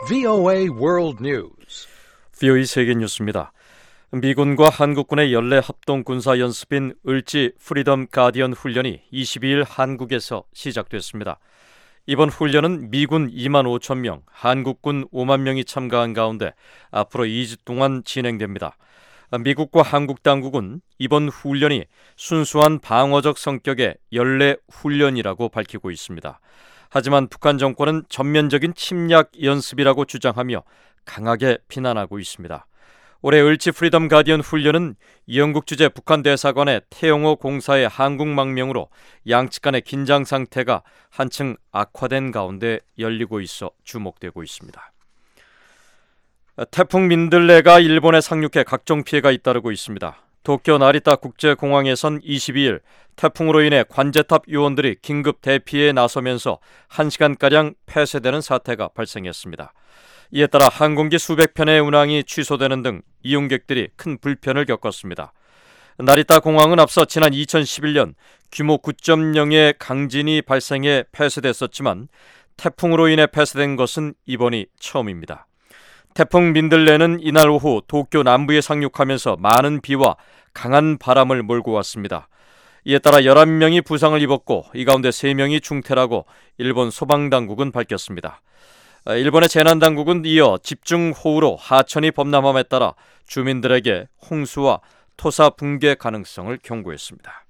VOA World News. VOA 세계 뉴스입니다. 미군과 한국군의 연례 합동 군사 연습인 을지 프리덤 가디언 훈련이 22일 한국에서 시작됐습니다. 이번 훈련은 미군 2만 5천 명, 한국군 5만 명이 참가한 가운데 앞으로 2주 동안 진행됩니다. 미국과 한국 당국은 이번 훈련이 순수한 방어적 성격의 연례 훈련이라고 밝히고 있습니다. 하지만 북한 정권은 전면적인 침략 연습이라고 주장하며 강하게 비난하고 있습니다. 올해 을지 프리덤 가디언 훈련은 영국 주재 북한 대사관의 태영호 공사의 한국망명으로 양측 간의 긴장 상태가 한층 악화된 가운데 열리고 있어 주목되고 있습니다. 태풍 민들레가 일본에 상륙해 각종 피해가 잇따르고 있습니다. 도쿄 나리타 국제공항에선 22일 태풍으로 인해 관제탑 요원들이 긴급 대피에 나서면서 1시간가량 폐쇄되는 사태가 발생했습니다. 이에 따라 항공기 수백 편의 운항이 취소되는 등 이용객들이 큰 불편을 겪었습니다. 나리타 공항은 앞서 지난 2011년 규모 9.0의 강진이 발생해 폐쇄됐었지만 태풍으로 인해 폐쇄된 것은 이번이 처음입니다. 태풍 민들레는 이날 오후 도쿄 남부에 상륙하면서 많은 비와 강한 바람을 몰고 왔습니다. 이에 따라 11명이 부상을 입었고 이 가운데 3명이 중태라고 일본 소방당국은 밝혔습니다. 일본의 재난당국은 이어 집중호우로 하천이 범람함에 따라 주민들에게 홍수와 토사 붕괴 가능성을 경고했습니다.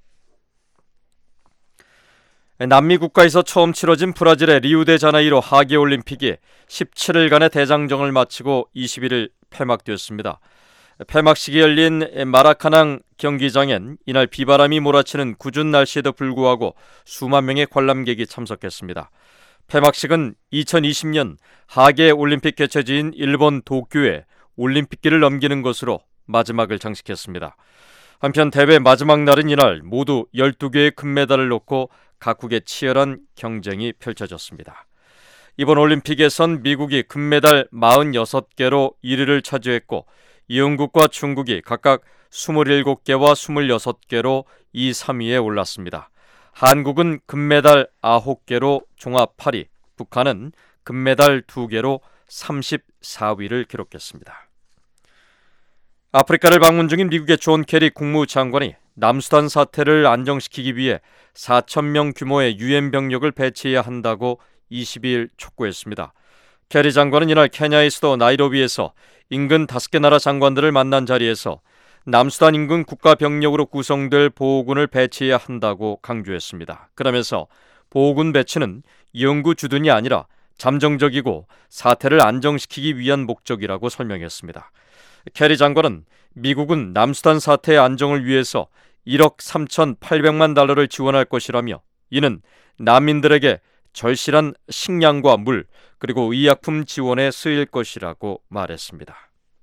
남미 국가에서 처음 치러진 브라질의 리우데자네이루 하계올림픽이 17일간의 대장정을 마치고 21일 폐막되었습니다. 폐막식이 열린 마라카낭 경기장엔 이날 비바람이 몰아치는 궂은 날씨에도 불구하고 수만 명의 관람객이 참석했습니다. 폐막식은 2020년 하계올림픽 개최지인 일본 도쿄에 올림픽기를 넘기는 것으로 마지막을 장식했습니다. 한편 대회 마지막 날인 이날 모두 12개의 금메달을 놓고 각국의 치열한 경쟁이 펼쳐졌습니다. 이번 올림픽에선 미국이 금메달 46개로 1위를 차지했고 영국과 중국이 각각 27개와 26개로 2, 3위에 올랐습니다. 한국은 금메달 9개로 종합 8위, 북한은 금메달 2개로 34위를 기록했습니다. 아프리카를 방문 중인 미국의 존 케리 국무장관이 남수단 사태를 안정시키기 위해 4,000명 규모의 유엔 병력을 배치해야 한다고 22일 촉구했습니다. 케리 장관은 이날 케냐의 수도 나이로비에서 인근 5개 나라 장관들을 만난 자리에서 남수단 인근 국가 병력으로 구성될 보호군을 배치해야 한다고 강조했습니다. 그러면서 보호군 배치는 영구 주둔이 아니라 잠정적이고 사태를 안정시키기 위한 목적이라고 설명했습니다. 케리 장관은 미국은 남수단 사태의 안정을 위해서 1억 3,800만 달러를 지원할 것이라며 이는 난민들에게 절실한 식량과 물 그리고 의약품 지원에 쓰일 것이라고 말했습니다.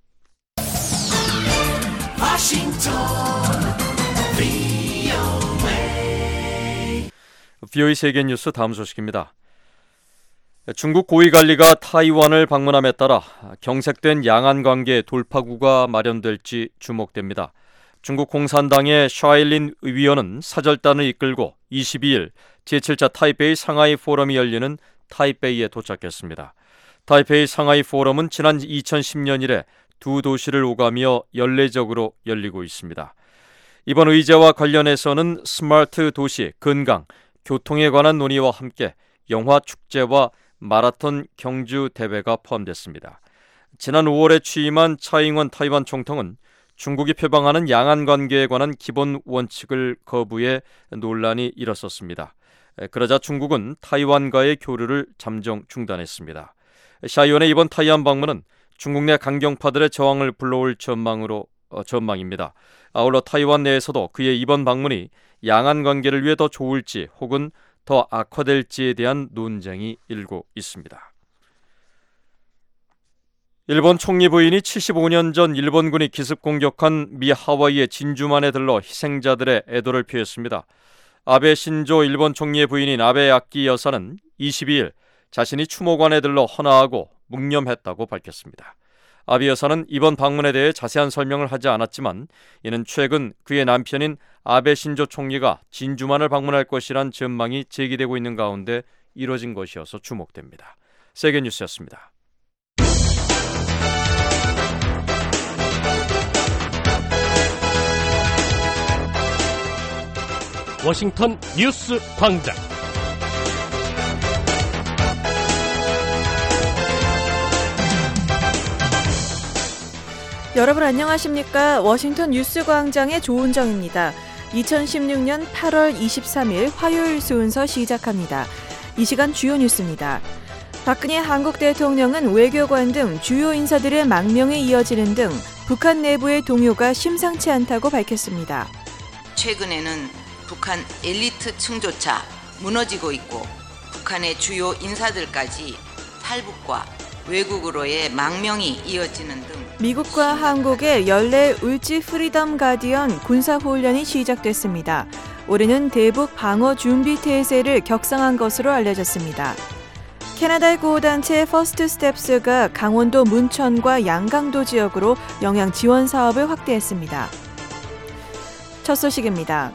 VOA 세계 뉴스 다음 소식입니다. 중국 고위관리가 타이완을 방문함에 따라 경색된 양안 관계 돌파구가 마련될지 주목됩니다. 중국 공산당의 샤일린 위원은 사절단을 이끌고 22일 제7차 타이베이 상하이 포럼이 열리는 타이베이에 도착했습니다. 타이베이 상하이 포럼은 지난 2010년 이래 두 도시를 오가며 연례적으로 열리고 있습니다. 이번 의제와 관련해서는 스마트 도시, 건강, 교통에 관한 논의와 함께 영화 축제와 마라톤 경주 대회가 포함됐습니다. 지난 5월에 취임한 차잉원 타이완 총통은 중국이 표방하는 양안 관계에 관한 기본 원칙을 거부해 논란이 일었었습니다. 그러자 중국은 타이완과의 교류를 잠정 중단했습니다. 샤 의원의 이번 타이완 방문은 중국 내 강경파들의 저항을 불러올 전망입니다. 아울러 타이완 내에서도 그의 이번 방문이 양안 관계를 위해 더 좋을지 혹은 더 악화될지에 대한 논쟁이 일고 있습니다. 일본 총리 부인이 75년 전 일본군이 기습 공격한 미 하와이의 진주만에 들러 희생자들의 애도를 표했습니다. 아베 신조 일본 총리의 부인인 아베 야키 여사는 22일 자신이 추모관에 들러 헌화하고 묵념했다고 밝혔습니다. 아베 여사는 이번 방문에 대해 자세한 설명을 하지 않았지만 이는 최근 그의 남편인 아베 신조 총리가 진주만을 방문할 것이란 전망이 제기되고 있는 가운데 이뤄진 것이어서 주목됩니다. 세계뉴스였습니다. 워싱턴 뉴스 광장. 여러분 안녕하십니까? 워싱턴 뉴스 광장의 조은정입니다. 2016년 8월 23일 화요일 순서 시작합니다. 이 시간 주요 뉴스입니다. 박근혜 한국 대통령은 외교관 등 주요 인사들의 망명에 이어지는 등 북한 내부의 동요가 심상치 않다고 밝혔습니다. 최근에는 북한 엘리트층조차 무너지고 있고 북한의 주요 인사들까지 탈북과 외국으로의 망명이 이어지는 등 미국과 한국의 연례 을지 프리덤 가디언 군사훈련이 시작됐습니다. 올해는 대북 방어 준비 태세를 격상한 것으로 알려졌습니다. 캐나다의 구호단체 퍼스트 스텝스가 강원도 문천과 양강도 지역으로 영양 지원 사업을 확대했습니다. 첫 소식입니다.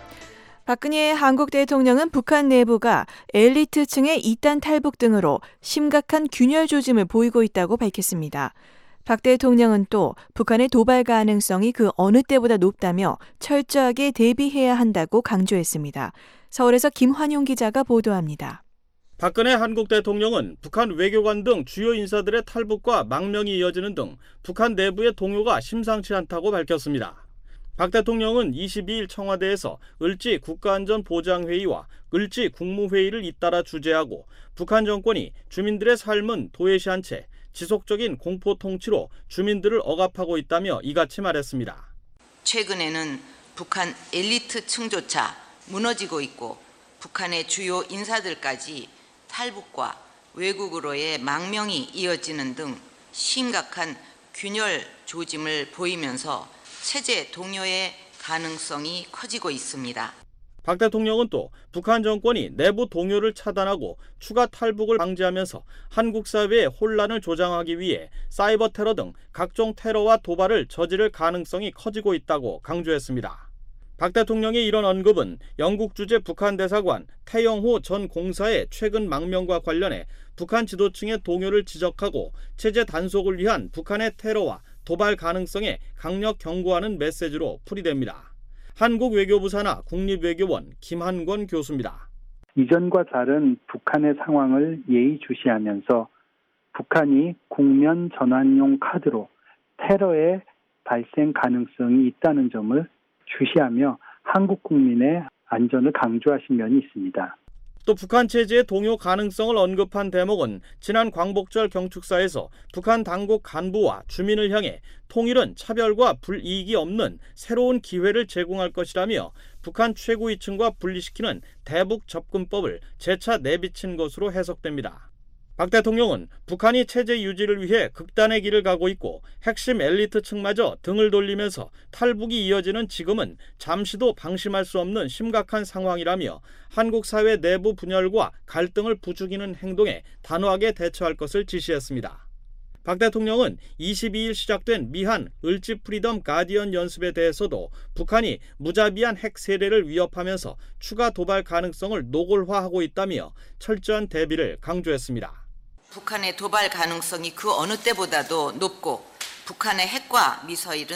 박근혜 한국 대통령은 북한 내부가 엘리트층의 이단 탈북 등으로 심각한 균열 조짐을 보이고 있다고 밝혔습니다. 박 대통령은 또 북한의 도발 가능성이 그 어느 때보다 높다며 철저하게 대비해야 한다고 강조했습니다. 서울에서 김환용 기자가 보도합니다. 박근혜 한국 대통령은 북한 외교관 등 주요 인사들의 탈북과 망명이 이어지는 등 북한 내부의 동요가 심상치 않다고 밝혔습니다. 박 대통령은 22일 청와대에서 을지 국가안전보장회의와 을지 국무회의를 잇따라 주재하고 북한 정권이 주민들의 삶은 도외시한 채 지속적인 공포 통치로 주민들을 억압하고 있다며 이같이 말했습니다. 최근에는 북한 엘리트층조차 무너지고 있고 북한의 주요 인사들까지 탈북과 외국으로의 망명이 이어지는 등 심각한 균열 조짐을 보이면서 체제 동요의 가능성이 커지고 있습니다. 박 대통령은 또 북한 정권이 내부 동요를 차단하고 추가 탈북을 방지하면서 한국 사회의 혼란을 조장하기 위해 사이버 테러 등 각종 테러와 도발을 저지를 가능성이 커지고 있다고 강조했습니다. 박 대통령의 이런 언급은 영국 주재 북한 대사관 태영호 전 공사의 최근 망명과 관련해 북한 지도층의 동요를 지적하고 체제 단속을 위한 북한의 테러와 도발 가능성에 강력 경고하는 메시지로 풀이됩니다. 한국 외교부 산하 국립외교원 김한권 교수입니다. 이전과 다른 북한의 상황을 예의주시하면서 북한이 국면 전환용 카드로 테러의 발생 가능성이 있다는 점을 주시하며 한국 국민의 안전을 강조하신 면이 있습니다. 또 북한 체제의 동요 가능성을 언급한 대목은 지난 광복절 경축사에서 북한 당국 간부와 주민을 향해 통일은 차별과 불이익이 없는 새로운 기회를 제공할 것이라며 북한 최고위층과 분리시키는 대북 접근법을 재차 내비친 것으로 해석됩니다. 박 대통령은 북한이 체제 유지를 위해 극단의 길을 가고 있고 핵심 엘리트층마저 등을 돌리면서 탈북이 이어지는 지금은 잠시도 방심할 수 없는 심각한 상황이라며 한국 사회 내부 분열과 갈등을 부추기는 행동에 단호하게 대처할 것을 지시했습니다. 박 대통령은 22일 시작된 미한 을지 프리덤 가디언 연습에 대해서도 북한이 무자비한 핵 세례를 위협하면서 추가 도발 가능성을 노골화하고 있다며 철저한 대비를 강조했습니다. 북한의 도발 가능성이 그 어느 때보다도 높고 북한의 핵과 미사일은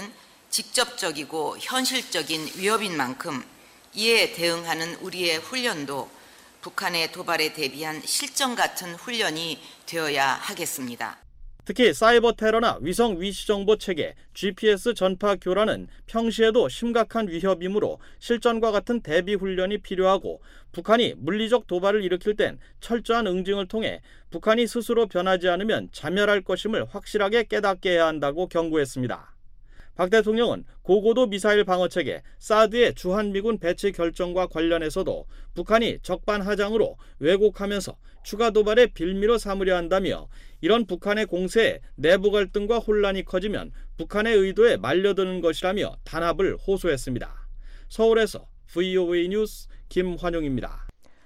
직접적이고 현실적인 위협인 만큼 이에 대응하는 우리의 훈련도 북한의 도발에 대비한 실전 같은 훈련이 되어야 하겠습니다. 특히 사이버 테러나 위성 위치 정보 체계, GPS 전파 교란은 평시에도 심각한 위협이므로 실전과 같은 대비 훈련이 필요하고 북한이 물리적 도발을 일으킬 땐 철저한 응징을 통해 북한이 스스로 변하지 않으면 자멸할 것임을 확실하게 깨닫게 해야 한다고 경고했습니다. 박 대통령은 고고도 미사일 방어체계 사드의 주한미군 배치 결정과 관련해서도 북한이 적반하장으로 왜곡하면서 추가 도발의 빌미로 삼으려 한다며 이런 북한의 공세에 내부 갈등과 혼란이 커지면 북한의 의도에 말려드는 것이라며 단합을 호소했습니다. 서울에서 VOA 뉴스 김환용입니다.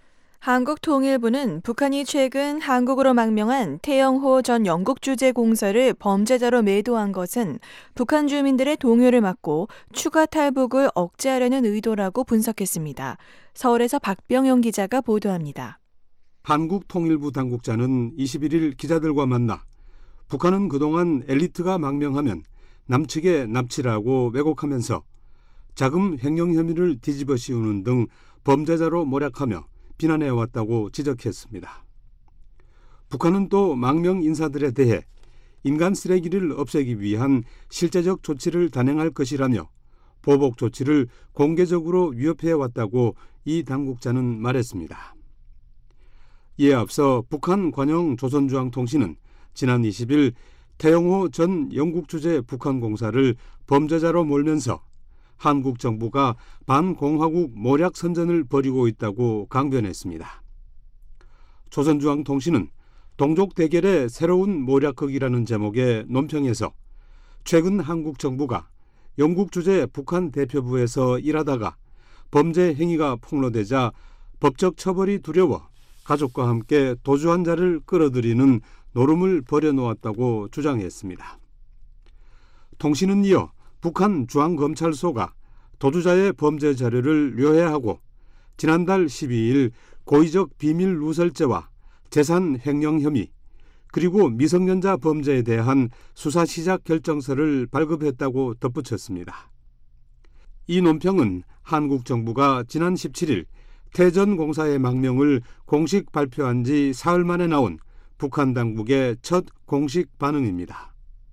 한국통일부는 북한이 최근 한국으로 망명한 태영호 전 영국 주재 공사를 범죄자로 매도한 것은 북한 주민들의 동요를 막고 추가 탈북을 억제하려는 의도라고 분석했습니다. 서울에서 박병용 기자가 보도합니다. 한국통일부 당국자는 21일 기자들과 만나 북한은 그동안 엘리트가 망명하면 남측에 납치라고 왜곡하면서 자금 횡령 혐의를 뒤집어 씌우는 등 범죄자로 몰약하며 비난해왔다고 지적했습니다. 북한은 또 망명 인사들에 대해 인간 쓰레기를 없애기 위한 실제적 조치를 단행할 것이라며 보복 조치를 공개적으로 위협해왔다고 이 당국자는 말했습니다. 이에 앞서 북한 관영 조선중앙통신은 지난 20일 태영호 전 영국 주재 북한 공사를 범죄자로 몰면서 한국 정부가 반공화국 모략 선전을 벌이고 있다고 강변했습니다. 조선중앙통신은 동족 대결의 새로운 모략극이라는 제목의 논평에서 최근 한국 정부가 영국 주재 북한 대표부에서 일하다가 범죄 행위가 폭로되자 법적 처벌이 두려워 가족과 함께 도주한 자를 끌어들이는 노름을 벌여놓았다고 주장했습니다. 통신은 이어 북한 중앙검찰소가 도주자의 범죄 자료를 료해하고 지난달 12일 고의적 비밀 누설죄와 재산 횡령 혐의 그리고 미성년자 범죄에 대한 수사 시작 결정서를 발급했다고 덧붙였습니다. 이 논평은 한국 정부가 지난 17일 태전공사의 망명을 공식 발표한 지 사흘 만에 나온 북한 당국의 첫 공식 반응입니다.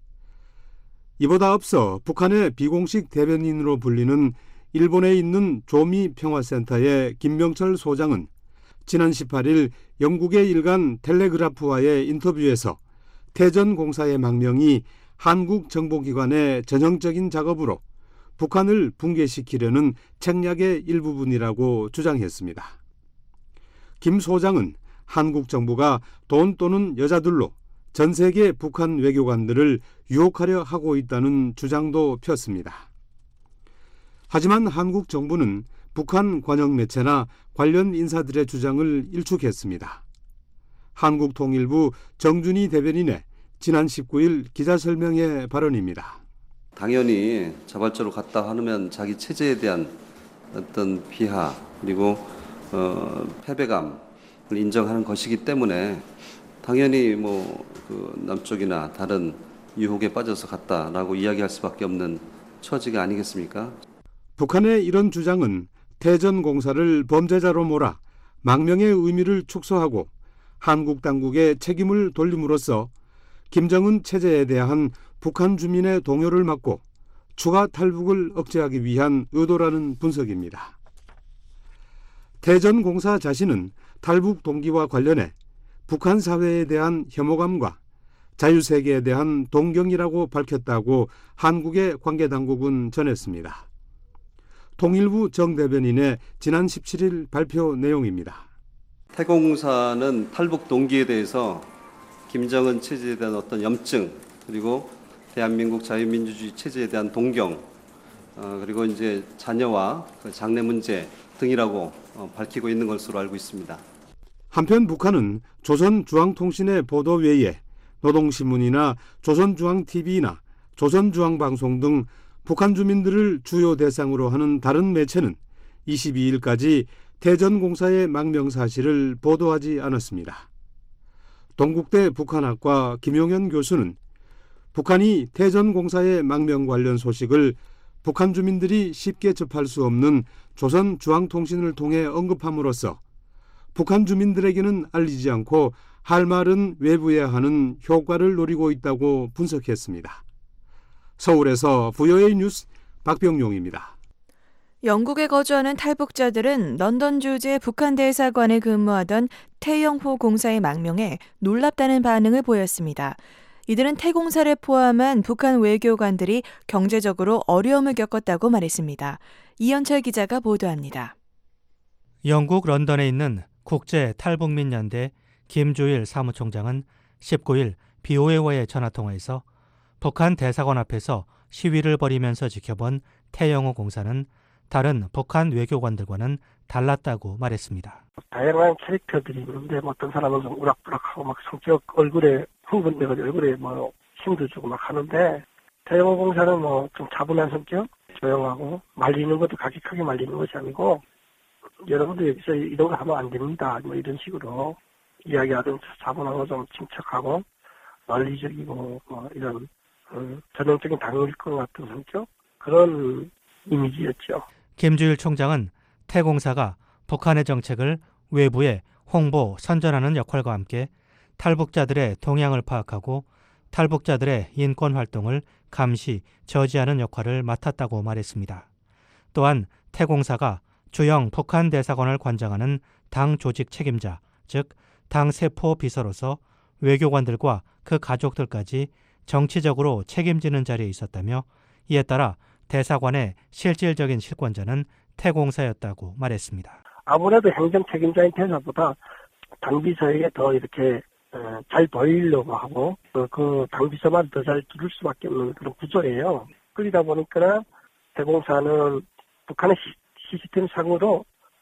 이보다 앞서 북한의 비공식 대변인으로 불리는 일본에 있는 조미 평화센터의 김명철 소장은 지난 18일 영국의 일간 텔레그라프와의 인터뷰에서 태전공사의 망명이 한국 정보기관의 전형적인 작업으로 북한을 붕괴시키려는 책략의 일부분이라고 주장했습니다. 김 소장은 한국 정부가 돈 또는 여자들로 전 세계 북한 외교관들을 유혹하려 하고 있다는 주장도 폈습니다. 하지만 한국 정부는 북한 관영 매체나 관련 인사들의 주장을 일축했습니다. 한국통일부 정준희 대변인의 지난 19일 기자설명회 발언입니다. 당연히 자발적으로 갔다 하면 자기 체제에 대한 어떤 비하 그리고 패배감을 인정하는 것이기 때문에 당연히 남쪽이나 다른 유혹에 빠져서 갔다라고 이야기할 수밖에 없는 처지가 아니겠습니까? 북한의 이런 주장은 태전공사를 범죄자로 몰아 망명의 의미를 축소하고 한국 당국의 책임을 돌림으로써 김정은 체제에 대한 북한 주민의 동요를 막고 추가 탈북을 억제하기 위한 의도라는 분석입니다. 태전공사 자신은 탈북 동기와 관련해 북한 사회에 대한 혐오감과 자유세계에 대한 동경이라고 밝혔다고 한국의 관계당국은 전했습니다. 통일부 정 대변인의 지난 17일 발표 내용입니다. 태공사는 탈북 동기에 대해서 김정은 체제에 대한 어떤 염증 그리고 대한민국 자유민주주의 체제에 대한 동경 그리고 이제 자녀와 장래 문제 등이라고 밝히고 있는 것으로 알고 있습니다. 한편 북한은 조선중앙통신의 보도 외에 노동신문이나 조선중앙TV나 조선중앙방송 등 북한 주민들을 주요 대상으로 하는 다른 매체는 22일까지 태전공사의 망명 사실을 보도하지 않았습니다. 동국대 북한학과 김용현 교수는 북한이 태전공사의 망명 관련 소식을 북한 주민들이 쉽게 접할 수 없는 조선중앙통신을 통해 언급함으로써 북한 주민들에게는 알리지 않고 할 말은 외부에 하는 효과를 노리고 있다고 분석했습니다. 서울에서 VOA 뉴스 박병용입니다. 영국에 거주하는 탈북자들은 런던 주재 북한 대사관에 근무하던 태영호 공사의 망명에 놀랍다는 반응을 보였습니다. 이들은 태공사를 포함한 북한 외교관들이 경제적으로 어려움을 겪었다고 말했습니다. 이현철 기자가 보도합니다. 영국 런던에 있는 국제 탈북민 연대 김주일 사무총장은 19일 BOA와의 전화통화에서 북한 대사관 앞에서 시위를 벌이면서 지켜본 태영호 공사는 다른 북한 외교관들과는 달랐다고 말했습니다. 다양한 캐릭터들이 있는데 어떤 사람은 좀 우락부락하고 막 성격 얼굴에 흥분돼가지고 얼굴에 힘도 주고 막 하는데 태영호 공사는 좀 차분한 성격, 조용하고 말리는 것도 가격하게 말리는 것이 아니고 여러분들 여기서 이런 거 하면 안 됩니다. 이런 식으로 이야기하던 차분하고 좀 침착하고 논리적이고 이런 전형적인 당일권 같은 성격 그런 이미지였죠. 김주일 총장은 태공사가 북한의 정책을 외부에 홍보, 선전하는 역할과 함께 탈북자들의 동향을 파악하고 탈북자들의 인권 활동을 감시, 저지하는 역할을 맡았다고 말했습니다. 또한 태공사가 주영 북한 대사관을 관장하는 당 조직 책임자, 즉 당 세포 비서로서 외교관들과 그 가족들까지 정치적으로 책임지는 자리에 있었다며 이에 따라 대사관의 실질적인 실권자는 태공사였다고 말했습니다. 아무래도 행정 책임자인 대사보다 당비서에게 더 이렇게 잘 보이려고 하고 그 당비서만 더 잘 들을 수밖에 없는 그런 구조예요. 그러다 보니까 대공사는 북한의 시스템 상으로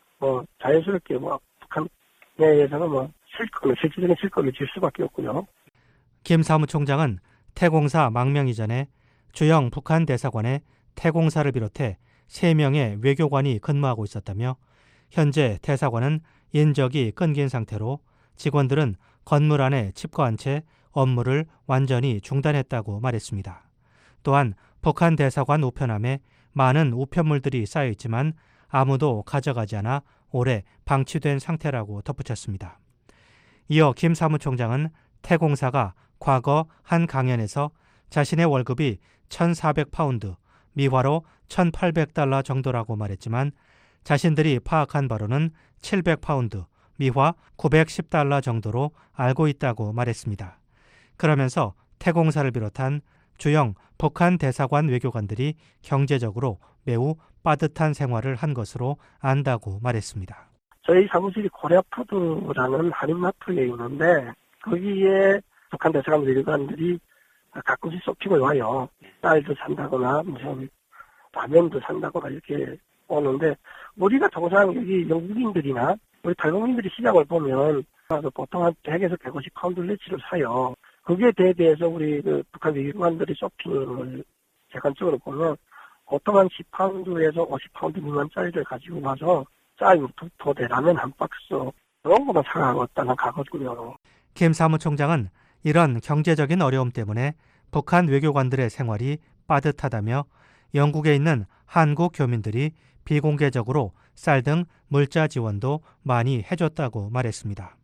자연스럽게 북한 내에서는 실질적인 실권을 줄 수밖에 없고요. 김 사무총장은 태공사 망명 이전에 주영 북한 대사관에 태공사를 비롯해 3명의 외교관이 근무하고 있었다며 현재 대사관은 인적이 끊긴 상태로 직원들은 건물 안에 칩거한 채 업무를 완전히 중단했다고 말했습니다. 또한 북한 대사관 우편함에 많은 우편물들이 쌓여 있지만 아무도 가져가지 않아 오래 방치된 상태라고 덧붙였습니다. 이어 김 사무총장은 태공사가 과거 한 강연에서 자신의 월급이 1,400파운드, 미화로 1,800달러 정도라고 말했지만 자신들이 파악한 바로는 700파운드, 미화 910달러 정도로 알고 있다고 말했습니다. 그러면서 태공사를 비롯한 주영 북한 대사관 외교관들이 경제적으로 매우 빠듯한 생활을 한 것으로 안다고 말했습니다. 저희 사무실이 코리아푸드라는 한인마트에 있는데 거기에 북한 대사관 외교관들이 가끔씩 쇼핑을 와요. 쌀도 산다거나 무슨 라면도 산다거나 이렇게 오는데 우리가 통상 여기 영국인들이나 우리 탈북민들이 시장을 보면 보통 한 100에서 150파운드치를 사요. 거기에 대비해서 우리 북한 외교관들이 쇼핑을 객관적으로 보면 보통 한 10파운드에서 50파운드 미만짜리를 가지고 와서 쌀 2포대, 라면 한 박스 그런 것만 사가고 나는 가거든요. 김 사무총장은 이런 경제적인 어려움 때문에 북한 외교관들의 생활이 빠듯하다며 영국에 있는 한국 교민들이 비공개적으로 쌀 등 물자 지원도 많이 해줬다고 말했습니다.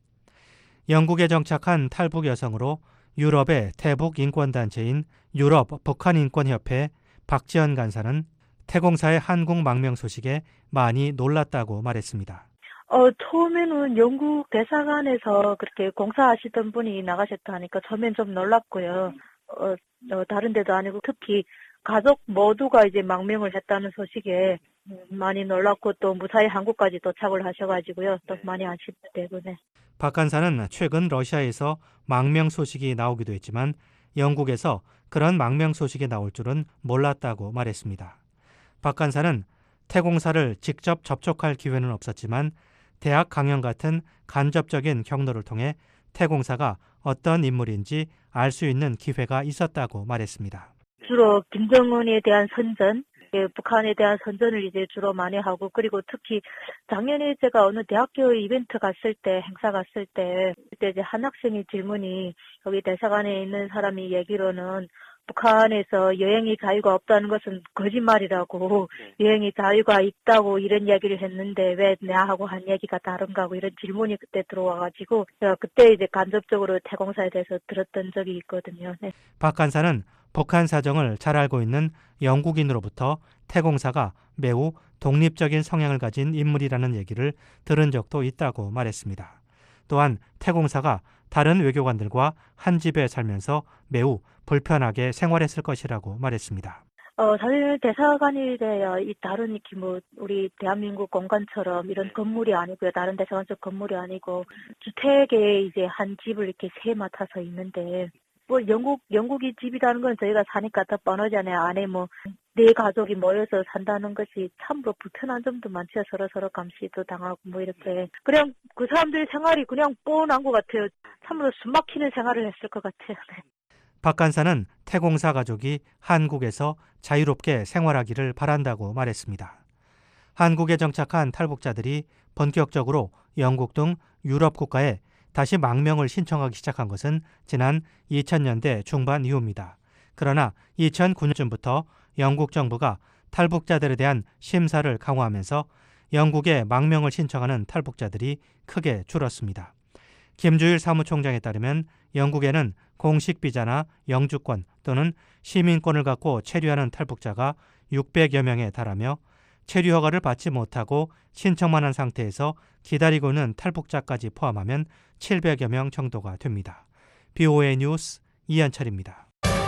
영국에 정착한 탈북 여성으로 유럽의 대북 인권단체인 유럽 북한인권협회 박지연 간사는 태공사의 한국 망명 소식에 많이 놀랐다고 말했습니다. 처음에는 영국 대사관에서 그렇게 공사하시던 분이 나가셨다 하니까 처음엔 좀 놀랐고요. 다른 데도 아니고 특히 가족 모두가 이제 망명을 했다는 소식에 많이 놀랐고 또 무사히 한국까지 도착을 하셔가지고요. 또 많이 안심되고 네. 박 간사는 최근 러시아에서 망명 소식이 나오기도 했지만 영국에서 그런 망명 소식이 나올 줄은 몰랐다고 말했습니다. 박 간사는 태공사를 직접 접촉할 기회는 없었지만 대학 강연 같은 간접적인 경로를 통해 태공사가 어떤 인물인지 알 수 있는 기회가 있었다고 말했습니다. 주로 김정은에 대한 선전, 북한에 대한 선전을 이제 주로 많이 하고 그리고 특히 작년에 제가 어느 대학교 이벤트 갔을 때 행사 갔을 때 그때 이제 한 학생의 질문이 여기 대사관에 있는 사람이 얘기로는 북한에서 여행의 자유가 없다는 것은 거짓말이라고 여행의 자유가 있다고 이런 얘기를 했는데 왜 내하고 한 얘기가 다른가 하고 이런 질문이 그때 들어와가지고 제가 그때 이제 간접적으로 태공사에 대해서 들었던 적이 있거든요. 네. 박 간사는 북한 사정을 잘 알고 있는 영국인으로부터 태공사가 매우 독립적인 성향을 가진 인물이라는 얘기를 들은 적도 있다고 말했습니다. 또한 태공사가 다른 외교관들과 한 집에 살면서 매우 불편하게 생활했을 것이라고 말했습니다. 사실 대사관이래야 이 다른 우리 대한민국 공간처럼 이런 건물이 아니고요. 다른 대사관처럼 건물이 아니고 주택에 이제 한 집을 이렇게 세 맡아서 있는데 영국이 집이라는 건 저희가 사니까 더 뻔하잖아요. 안에 네 가족이 모여서 산다는 것이 참으로 불편한 점도 많죠. 서로 감시도 당하고 이렇게. 그냥 그 사람들의 생활이 그냥 뻔한 것 같아요. 참으로 숨막히는 생활을 했을 것 같아요. 네. 박 간사는 태공사 가족이 한국에서 자유롭게 생활하기를 바란다고 말했습니다. 한국에 정착한 탈북자들이 본격적으로 영국 등 유럽 국가에 다시 망명을 신청하기 시작한 것은 지난 2000년대 중반 이후입니다. 그러나 2009년쯤부터 영국 정부가 탈북자들에 대한 심사를 강화하면서 영국에 망명을 신청하는 탈북자들이 크게 줄었습니다. 김주일 사무총장에 따르면 영국에는 공식 비자나 영주권 또는 시민권을 갖고 체류하는 탈북자가 600여 명에 달하며 체류 허가를 받지 못하고 신청만 한 상태에서 기다리고 있는 탈북자까지 포함하면 700여 명 정도가 됩니다. BOA 뉴스 이한철입니다.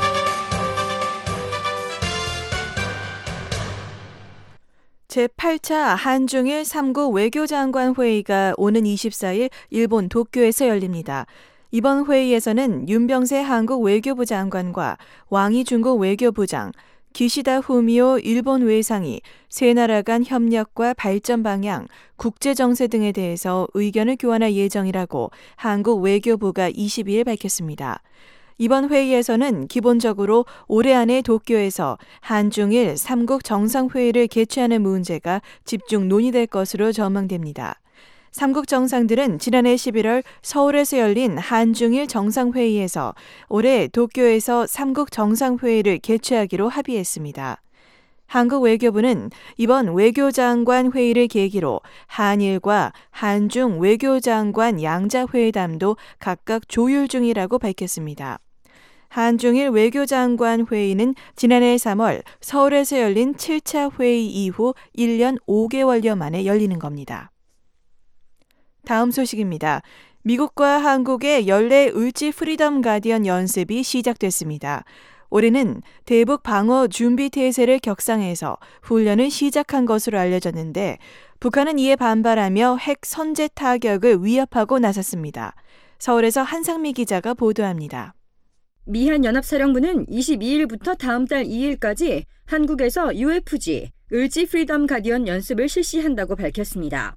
제8차 한중일 3국 외교장관 회의가 오는 24일 일본 도쿄에서 열립니다. 이번 회의에서는 윤병세 한국 외교부 장관과 왕이 중국 외교부장, 기시다 후미오 일본 외상이 세 나라 간 협력과 발전 방향, 국제 정세 등에 대해서 의견을 교환할 예정이라고 한국 외교부가 22일 밝혔습니다. 이번 회의에서는 기본적으로 올해 안에 도쿄에서 한중일 3국 정상회의를 개최하는 문제가 집중 논의될 것으로 전망됩니다. 3국 정상들은 지난해 11월 서울에서 열린 한중일 정상회의에서 올해 도쿄에서 3국 정상회의를 개최하기로 합의했습니다. 한국 외교부는 이번 외교장관 회의를 계기로 한일과 한중 외교장관 양자회담도 각각 조율 중이라고 밝혔습니다. 한중일 외교장관 회의는 지난해 3월 서울에서 열린 7차 회의 이후 1년 5개월여 만에 열리는 겁니다. 다음 소식입니다. 미국과 한국의 연례 을지 프리덤 가디언 연습이 시작됐습니다. 올해는 대북 방어 준비 태세를 격상해서 훈련을 시작한 것으로 알려졌는데 북한은 이에 반발하며 핵 선제 타격을 위협하고 나섰습니다. 서울에서 한상미 기자가 보도합니다. 미한 연합사령부는 22일부터 다음 달 2일까지 한국에서 UFG, 을지 프리덤 가디언 연습을 실시한다고 밝혔습니다.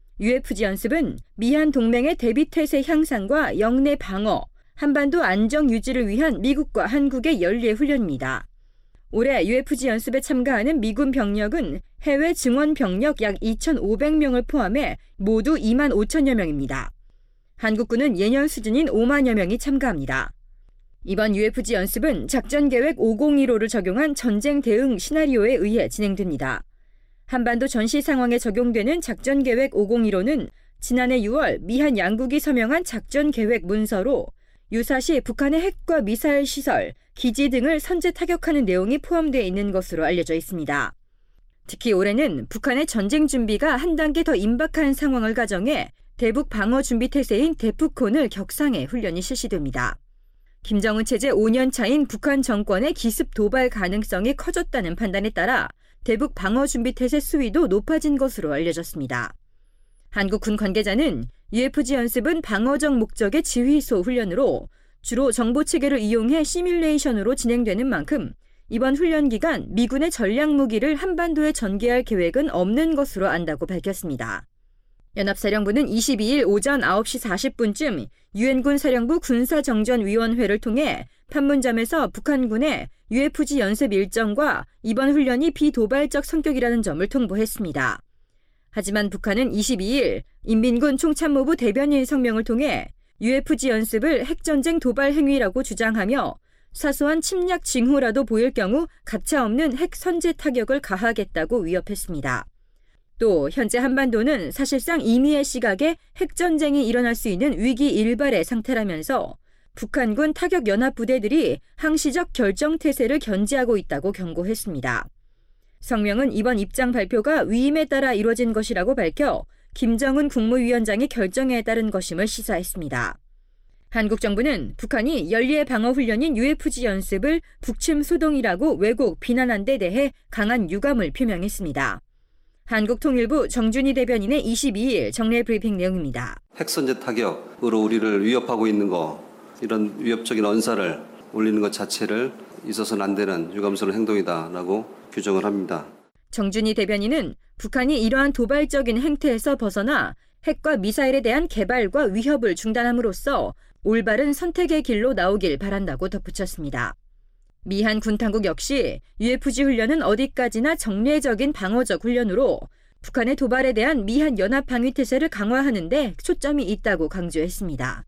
UFG 연습은 미한 동맹의 대비태세 향상과 영내 방어, 한반도 안정 유지를 위한 미국과 한국의 연례 훈련입니다. 올해 UFG 연습에 참가하는 미군 병력은 해외 증원 병력 약 2,500명을 포함해 모두 2만 5천여 명입니다. 한국군은 예년 수준인 5만여 명이 참가합니다. 이번 UFG 연습은 작전계획 5015를 적용한 전쟁 대응 시나리오에 의해 진행됩니다. 한반도 전시 상황에 적용되는 작전계획 5015는 지난해 6월 미한 양국이 서명한 작전계획 문서로 유사시 북한의 핵과 미사일 시설, 기지 등을 선제 타격하는 내용이 포함되어 있는 것으로 알려져 있습니다. 특히 올해는 북한의 전쟁 준비가 한 단계 더 임박한 상황을 가정해 대북 방어 준비 태세인 대북콘을 격상해 훈련이 실시됩니다. 김정은 체제 5년 차인 북한 정권의 기습 도발 가능성이 커졌다는 판단에 따라 대북 방어 준비 태세 수위도 높아진 것으로 알려졌습니다. 한국 군 관계자는 UFG 연습은 방어적 목적의 지휘소 훈련으로 주로 정보체계를 이용해 시뮬레이션으로 진행되는 만큼 이번 훈련 기간 미군의 전략 무기를 한반도에 전개할 계획은 없는 것으로 안다고 밝혔습니다. 연합사령부는 22일 오전 9시 40분쯤 유엔군 사령부 군사정전위원회를 통해 판문점에서 북한군의 UFG 연습 일정과 이번 훈련이 비도발적 성격이라는 점을 통보했습니다. 하지만 북한은 22일 인민군 총참모부 대변인 성명을 통해 UFG 연습을 핵전쟁 도발 행위라고 주장하며 사소한 침략 징후라도 보일 경우 가차없는 핵 선제 타격을 가하겠다고 위협했습니다. 또 현재 한반도는 사실상 임의의 시각에 핵전쟁이 일어날 수 있는 위기 일발의 상태라면서 북한군 타격연합부대들이 항시적 결정태세를 견지하고 있다고 경고했습니다. 성명은 이번 입장 발표가 위임에 따라 이루어진 것이라고 밝혀 김정은 국무위원장의 결정에 따른 것임을 시사했습니다. 한국 정부는 북한이 연례 방어 훈련인 UFG 연습을 북침 소동이라고 왜곡 비난한 데 대해 강한 유감을 표명했습니다. 한국통일부 정준희 대변인의 22일 정례 브리핑 내용입니다. 핵선제 타격으로 우리를 위협하고 있는 거, 이런 위협적인 언사를 올리는 것 자체를 있어서는 안 되는 유감스러운 행동이다라고 규정을 합니다. 정준희 대변인은 북한이 이러한 도발적인 행태에서 벗어나 핵과 미사일에 대한 개발과 위협을 중단함으로써 올바른 선택의 길로 나오길 바란다고 덧붙였습니다. 미한 군당국 역시 UFG 훈련은 어디까지나 정례적인 방어적 훈련으로 북한의 도발에 대한 미한 연합 방위 태세를 강화하는 데 초점이 있다고 강조했습니다.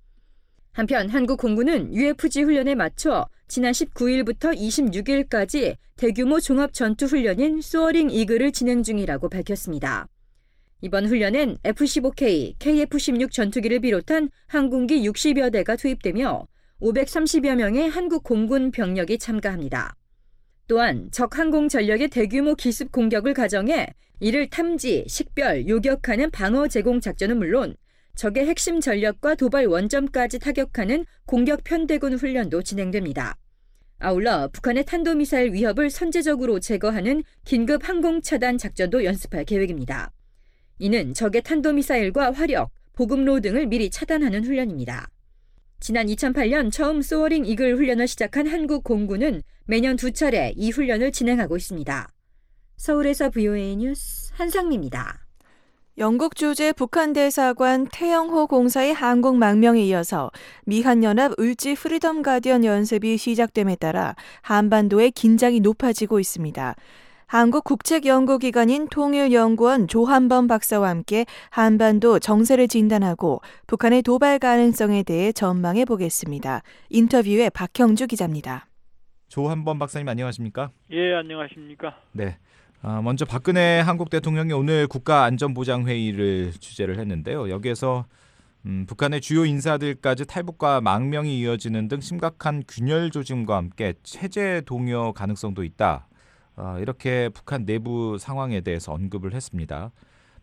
한편 한국 공군은 UFG 훈련에 맞춰 지난 19일부터 26일까지 대규모 종합 전투 훈련인 소어링 이글을 진행 중이라고 밝혔습니다. 이번 훈련엔 F-15K, KF-16 전투기를 비롯한 항공기 60여 대가 투입되며 530여 명의 한국 공군 병력이 참가합니다. 또한 적 항공 전력의 대규모 기습 공격을 가정해 이를 탐지, 식별, 요격하는 방어 제공 작전은 물론 적의 핵심 전력과 도발 원점까지 타격하는 공격 편대군 훈련도 진행됩니다. 아울러 북한의 탄도미사일 위협을 선제적으로 제거하는 긴급 항공 차단 작전도 연습할 계획입니다. 이는 적의 탄도미사일과 화력, 보급로 등을 미리 차단하는 훈련입니다. 지난 2008년 처음 소어링 이글 훈련을 시작한 한국 공군은 매년 2차례 이 훈련을 진행하고 있습니다. 서울에서 VOA 뉴스 한상미입니다. 영국 주재 북한 대사관 태영호 공사의 항공 망명에 이어서 미한연합 을지 프리덤 가디언 연습이 시작됨에 따라 한반도의 긴장이 높아지고 있습니다. 한국 국책연구기관인 통일연구원 조한범 박사와 함께 한반도 정세를 진단하고 북한의 도발 가능성에 대해 전망해 보겠습니다. 인터뷰에 박형주 기자입니다. 조한범 박사님 안녕하십니까? 예, 안녕하십니까? 네. 먼저 박근혜 한국 대통령이 오늘 국가안전보장회의를 주재를 했는데요. 여기에서 북한의 주요 인사들까지 탈북과 망명이 이어지는 등 심각한 균열 조짐과 함께 체제 동요 가능성도 있다. 이렇게 북한 내부 상황에 대해서 언급을 했습니다.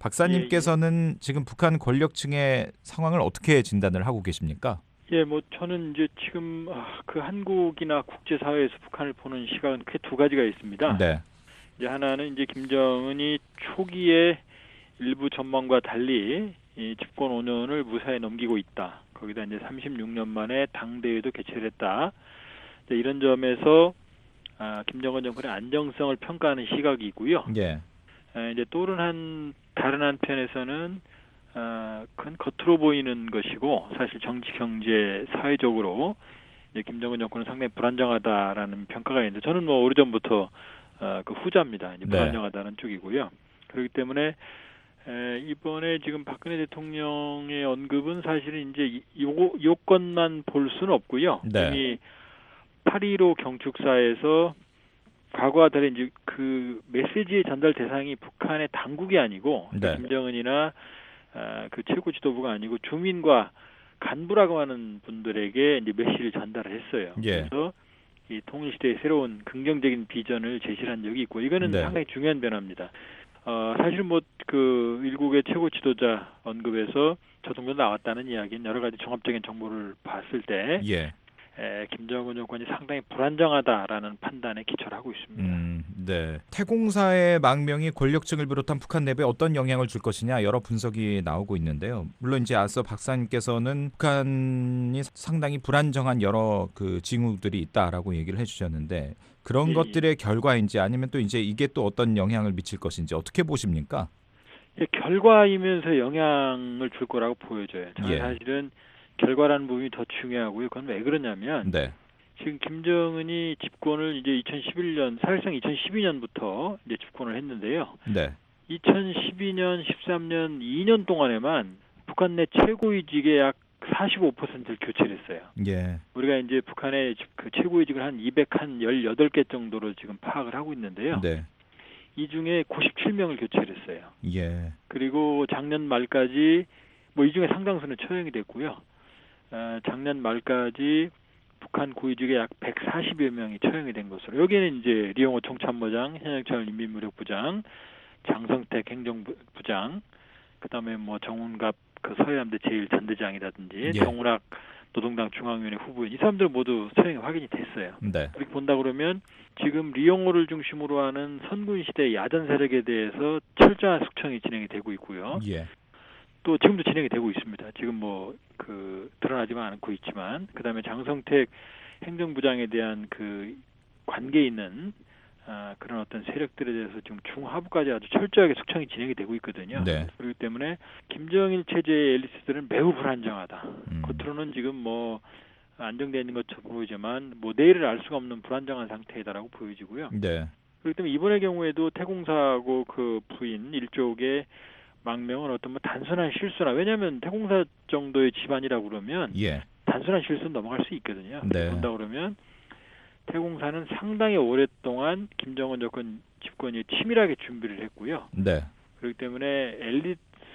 박사님께서는 지금 북한 권력층의 상황을 어떻게 진단을 하고 계십니까? 예, 저는 이제 지금 그 한국이나 국제사회에서 북한을 보는 시각은 크게 두 가지가 있습니다. 네. 이제 하나는 이제 김정은이 초기에 일부 전망과 달리 이 집권 5년을 무사히 넘기고 있다. 거기다 이제 36년 만에 당대회도 개최를 했다. 이런 점에서 김정은 정권의 안정성을 평가하는 시각이고요. 예. 이제 다른 한편에서는 그건 겉으로 보이는 것이고 사실 정치, 경제, 사회적으로 이제 김정은 정권은 상당히 불안정하다라는 평가가 있는데 저는 오래전부터 그 후자입니다. 이제 불안정하다는 쪽이고요. 그렇기 때문에 이번에 지금 박근혜 대통령의 언급은 사실은 이제 요건만 볼 수는 없고요. 네. 이미 8.15 경축사에서 과거와 달리 이제 그 메시지의 전달 대상이 북한의 당국이 아니고 김정은이나 그 최고 지도부가 아니고 주민과 간부라고 하는 분들에게 이제 메시지를 전달을 했어요. 예. 그래서 이 통일시대의 새로운 긍정적인 비전을 제시를 한 적이 있고 이거는 상당히 중요한 변화입니다. 사실 그 일국의 최고 지도자 언급에서 저 정도 나왔다는 이야기는 여러 가지 종합적인 정보를 봤을 때 김정은 정권이 상당히 불안정하다라는 판단에 기초를 하고 있습니다. 네. 태공사의 망명이 권력층을 비롯한 북한 내부에 어떤 영향을 줄 것이냐 여러 분석이 나오고 있는데요. 물론 이제 앞서 박사님께서는 북한이 상당히 불안정한 여러 그 징후들이 있다라고 얘기를 해주셨는데 그런 것들의 결과인지 아니면 또 이제 이게 또 어떤 영향을 미칠 것인지 어떻게 보십니까? 결과이면서 영향을 줄 거라고 보여져요. 저는 사실은 결과라는 부분이 더 중요하고요. 그건 왜 그러냐면 지금 김정은이 집권을 이제 2011년 사실상 2012년부터 이제 집권을 했는데요. 2012년, 13년 2년 동안에만 북한 내 최고위직의 약 45%를 교체를 했어요. 우리가 이제 북한의 그 최고위직을 한 218개 정도로 지금 파악을 하고 있는데요. 이 중에 97명을 교체를 했어요. 그리고 작년 말까지 이 중에 상당수는 처형이 됐고요. 작년 말까지 북한 고위직의 약 140여 명이 처형이 된 것으로 여기는 이제 리용호 총참모장, 현역철 인민무력부장, 장성택 행정부장, 그다음에 정운갑 그 서해함대 제1전대장이라든지 정운학 노동당 중앙위원회 후보인 이 사람들 모두 처형이 확인이 됐어요. 그렇게 본다 그러면 지금 리용호를 중심으로 하는 선군 시대 야전 세력에 대해서 철저한 숙청이 진행이 되고 있고요. 또 지금도 진행이 되고 있습니다. 지금 드러나지만 않고 있지만 그다음에 장성택 행정부장에 대한 그 관계 있는 그런 어떤 세력들에 대해서 지금 중하부까지 아주 철저하게 숙청이 진행이 되고 있거든요. 그렇기 때문에 김정일 체제의 엘리트들은 매우 불안정하다. 겉으로는 지금 안정되어 있는 것처럼 보이지만 내일을 알 수가 없는 불안정한 상태이다라고 보여지고요. 그렇기 때문에 이번의 경우에도 태공사하고 그 부인 일족의 망명은 어떤 단순한 실수나 왜냐하면 태공사 정도의 집안이라고 그러면 단순한 실수는 넘어갈 수 있거든요. 본다 그러면 태공사는 상당히 오랫동안 김정은 정권 집권이 치밀하게 준비를 했고요. 그렇기 때문에 엘리트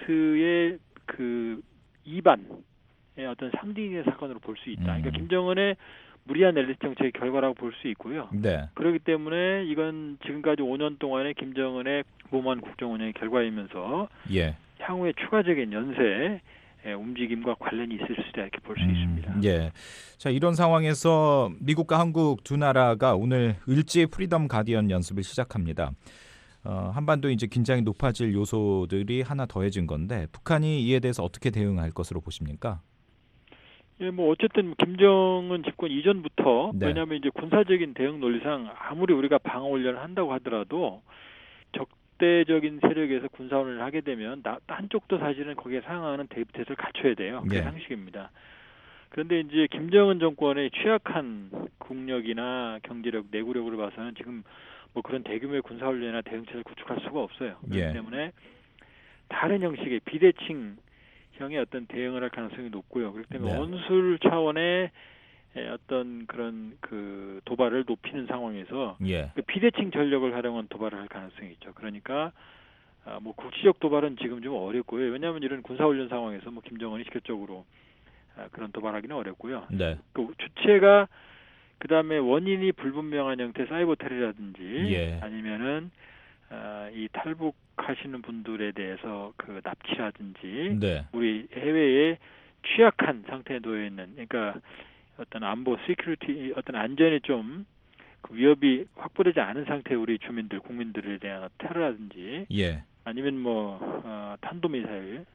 NGOS의 그 이반의 어떤 상징의 사건으로 볼 수 있다. 그러니까 김정은의 무리한 LDC 정책의 결과라고 볼 수 있고요. 네. 그렇기 때문에 이건 지금까지 5년 동안의 김정은의 무모한 국정 운영의 결과이면서 향후에 추가적인 연쇄 움직임과 관련이 있을 수 있다 이렇게 볼 수 있습니다. 예. 자, 이런 상황에서 미국과 한국 두 나라가 오늘 을지 프리덤 가디언 연습을 시작합니다. 한반도 이제 긴장이 높아질 요소들이 하나 더해진 건데 북한이 이에 대해서 어떻게 대응할 것으로 보십니까? 예, 뭐 어쨌든 김정은 집권 이전부터 왜냐하면 이제 군사적인 대응 논리상 아무리 우리가 방어 훈련을 한다고 하더라도 적대적인 세력에서 군사 훈련을 하게 되면 한쪽도 사실은 거기에 상응하는 대비 태세를 갖춰야 돼요. 그게 상식입니다. 그런데 이제 김정은 정권의 취약한 국력이나 경제력, 내구력으로 봐서는 지금 뭐 그런 대규모의 군사 훈련이나 대응체를 구축할 수가 없어요. 그렇기 때문에 다른 형식의 비대칭 형의 어떤 대응을 할 가능성이 높고요. 그렇기 때문에 원술 차원의 어떤 그런 그 도발을 높이는 상황에서 그 비대칭 전력을 활용한 도발을 할 가능성이 있죠. 그러니까 뭐 국지적 도발은 지금 좀 어렵고요. 왜냐하면 이런 군사훈련 상황에서 뭐 김정은이 직접적으로 그런 도발하기는 어렵고요. 그 주체가 그 다음에 원인이 불분명한 형태 사이버 테러라든지 아니면은 이 탈북하시는 분들에 대해서 그 납치라든지 우리 해외에 취약한 상태에 놓여 있는 그러니까 어떤 안보, 시큐리티 어떤 안전이 좀 그 위협이 확보되지 않은 상태의 우리 주민들, 국민들에 대한 테러라든지 아니면 뭐 탄도미사일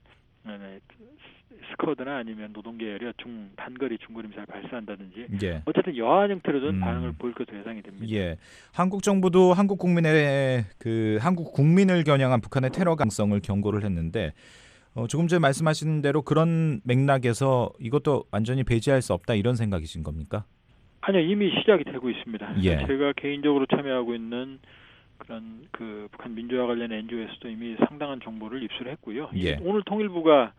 스쿼드나 아니면 노동계열의 단거리 중거리 미사일 발사한다든지 어쨌든 여하한 형태로든 반응을 보일 것으로 예상이 됩니다. 한국 정부도 한국 국민을 겨냥한 북한의 테러 가능성을 경고를 했는데 조금 전에 말씀하신 대로 그런 맥락에서 이것도 완전히 배제할 수 없다 이런 생각이신 겁니까? 아니요, 이미 시작이 되고 있습니다. 제가 개인적으로 참여하고 있는 그런 그 북한 민주화 관련 NGO에서도 이미 상당한 정보를 입수를 했고요. 오늘 통일부가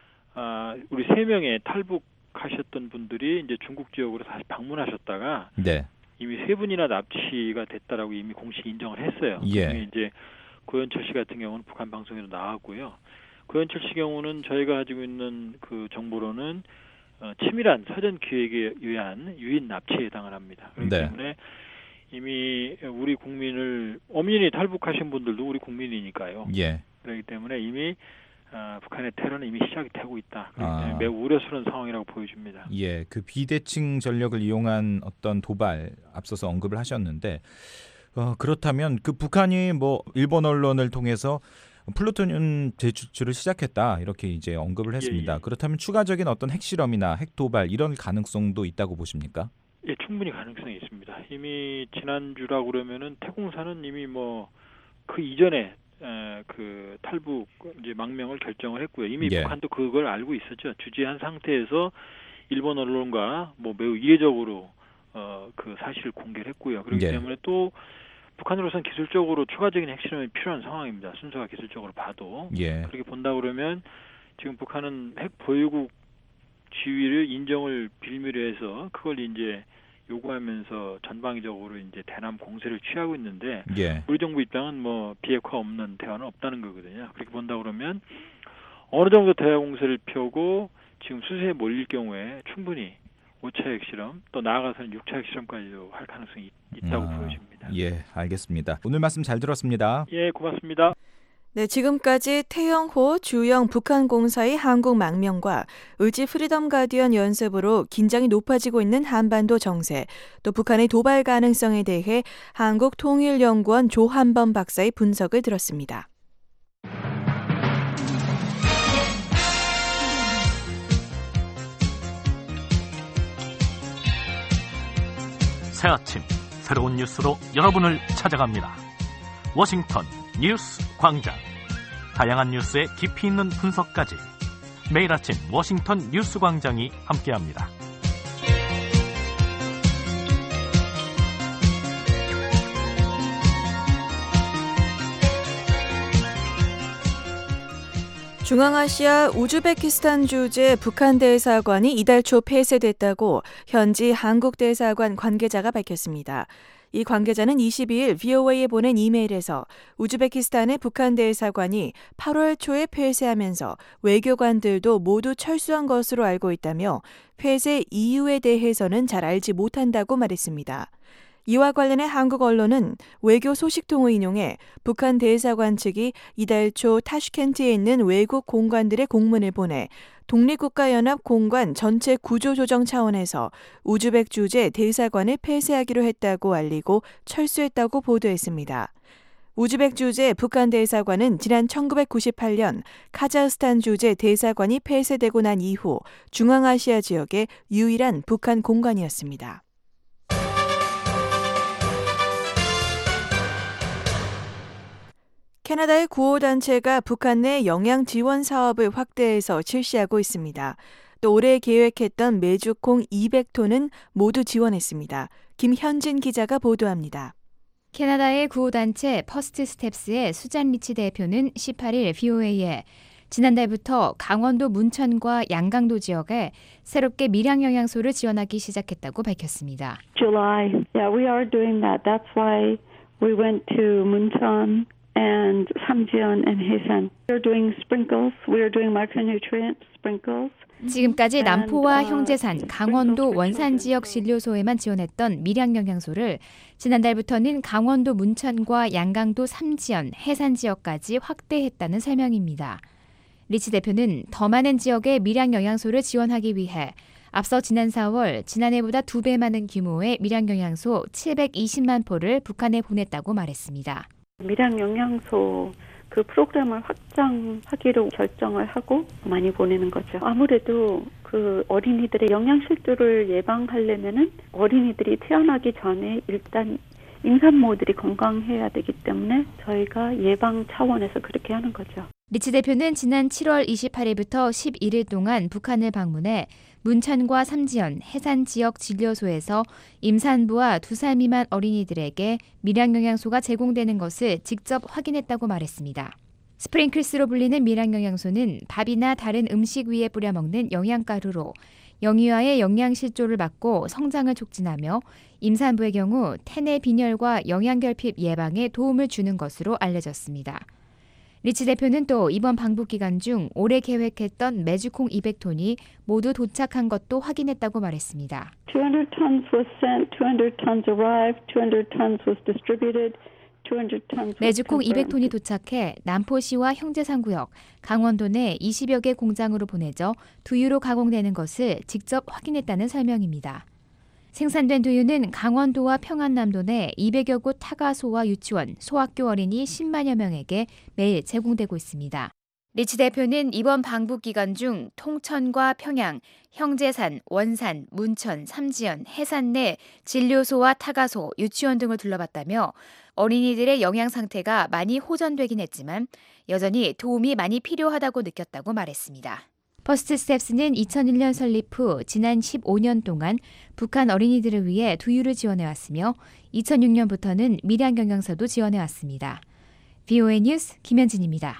우리 3명의 탈북하셨던 분들이 이제 중국 지역으로 다시 방문하셨다가 이미 3분이나 납치가 됐다라고 이미 공식 인정을 했어요. 그중에 이제 고현철 씨 같은 경우는 북한 방송에도 나왔고요. 고현철 씨 경우는 저희가 가지고 있는 그 정보로는 치밀한 사전 기획에 의한 유인 납치에 해당을 합니다. 그렇기 때문에 이미 우리 국민을 엄연히 탈북하신 분들도 우리 국민이니까요. 그렇기 때문에 이미 북한의 테러는 이미 시작이 되고 있다. 그렇기 때문에 매우 우려스러운 상황이라고 보여집니다. 그 비대칭 전력을 이용한 어떤 도발 앞서서 언급을 하셨는데 그렇다면 그 북한이 뭐 일본 언론을 통해서 플루토늄 재추출을 시작했다 이렇게 이제 언급을 했습니다. 그렇다면 추가적인 어떤 핵실험이나 핵도발 이런 가능성도 있다고 보십니까? 충분히 가능성이 있습니다. 이미 지난주라고 그러면은 태공사는 이미 뭐 그 이전에 그 탈북 이제 망명을 결정을 했고요. 이미 북한도 그걸 알고 있었죠. 주재한 상태에서 일본 언론과 뭐 매우 이례적으로 그 사실을 공개를 했고요. 그렇기 때문에 또 북한으로서는 기술적으로 추가적인 핵실험이 필요한 상황입니다. 순서가 기술적으로 봐도. 그렇게 본다 그러면 지금 북한은 핵 보유국 지위를 인정을 빌미로 해서 그걸 이제 요구하면서 전방위적으로 이제 대남 공세를 취하고 있는데 우리 정부 입장은 뭐 비핵화 없는 대화는 없다는 거거든요. 그렇게 본다 그러면 어느 정도 대화 공세를 펴고 지금 수세에 몰릴 경우에 충분히 5차 핵실험 또 나아가서는 6차 핵실험까지도 할 가능성이 있다고 보여집니다. 알겠습니다. 오늘 말씀 잘 들었습니다. 고맙습니다. 네, 지금까지 태영호 주영 북한공사의 한국 망명과 을지 프리덤 가디언 연습으로 긴장이 높아지고 있는 한반도 정세, 또 북한의 도발 가능성에 대해 한국통일연구원 조한범 박사의 분석을 들었습니다. 새 아침 새로운 뉴스로 여러분을 찾아갑니다. 워싱턴 뉴스 광장. 다양한 뉴스의 깊이 있는 분석까지 매일 아침 워싱턴 뉴스 광장이 함께합니다. 중앙아시아 우즈베키스탄 주재 북한 대사관이 이달 초 폐쇄됐다고 현지 한국 대사관 관계자가 밝혔습니다. 이 관계자는 22일 VOA에 보낸 이메일에서 우즈베키스탄의 북한 대사관이 8월 초에 폐쇄하면서 외교관들도 모두 철수한 것으로 알고 있다며 폐쇄 이유에 대해서는 잘 알지 못한다고 말했습니다. 이와 관련해 한국 언론은 외교 소식통을 인용해 북한 대사관 측이 이달 초 타슈켄트에 있는 외국 공관들의 공문을 보내 독립국가연합 공관 전체 구조 조정 차원에서 우즈벡 주재 대사관을 폐쇄하기로 했다고 알리고 철수했다고 보도했습니다. 우즈벡 주재 북한 대사관은 지난 1998년 카자흐스탄 주재 대사관이 폐쇄되고 난 이후 중앙아시아 지역의 유일한 북한 공관이었습니다. 캐나다의 구호단체가 북한 내 영양 지원 사업을 확대해서 실시하고 있습니다. 또 올해 계획했던 메주콩 200톤은 모두 지원했습니다. 김현진 기자가 보도합니다. 캐나다의 구호단체 퍼스트 스텝스의 수잔 리치 대표는 18일 VOA에 지난달부터 강원도 문천과 양강도 지역에 새롭게 밀양 영양소를 지원하기 시작했다고 밝혔습니다. July, we are doing that. That's why we went to Muncheon and Samjian and Haesan. We're doing sprinkles. We're doing micronutrient sprinkles. 지금까지 남포와 형제산, 강원도 원산 지역 진료소에만 지원했던 밀양 영양소를 지난달부터는 강원도 문천과 양강도 삼지연, 해산 지역까지 확대했다는 설명입니다. 리치 대표는 더 많은 지역에 밀양 영양소를 지원하기 위해 앞서 지난 4월 지난해보다 2배 많은 규모의 밀양 영양소 720만 포를 북한에 보냈다고 말했습니다. 밀양 영양소 그 프로그램을 확장하기로 결정을 하고 많이 보내는 거죠. 아무래도 그 어린이들의 영양실조를 예방하려면은 어린이들이 태어나기 전에 일단 임산모들이 건강해야 되기 때문에 저희가 예방 차원에서 그렇게 하는 거죠. 리치 대표는 지난 7월 28일부터 11일 동안 북한을 방문해 문천과 삼지연, 해산 지역 진료소에서 임산부와 2살 미만 어린이들에게 밀양 영양소가 제공되는 것을 직접 확인했다고 말했습니다. 스프링클스로 불리는 밀양 영양소는 밥이나 다른 음식 위에 뿌려 먹는 영양가루로 영유아의 영양실조를 막고 성장을 촉진하며 임산부의 경우 태내 빈혈과 영양결핍 예방에 도움을 주는 것으로 알려졌습니다. 리치 대표는 또 이번 방북 기간 중 올해 계획했던 메주콩 200톤이 모두 도착한 것도 확인했다고 말했습니다. 200 tons was sent, 200 tons arrived, 200 tons was distributed. 메주콩 200톤이 도착해 남포시와 형제산구역, 강원도 내 20여 개 공장으로 보내져 두유로 가공되는 것을 직접 확인했다는 설명입니다. 생산된 두유는 강원도와 평안남도 내 200여 곳 타가소와 유치원, 소학교 어린이 10만여 명에게 매일 제공되고 있습니다. 리치 대표는 이번 방북 기간 중 통천과 평양, 형제산, 원산, 문천, 삼지연, 해산 내 진료소와 타가소, 유치원 등을 둘러봤다며 어린이들의 영양 상태가 많이 호전되긴 했지만 여전히 도움이 많이 필요하다고 느꼈다고 말했습니다. 퍼스트 스텝스는 2001년 설립 후 지난 15년 동안 북한 어린이들을 위해 두유를 지원해왔으며 2006년부터는 밀양 영양소도 지원해왔습니다. VOA 뉴스 김현진입니다.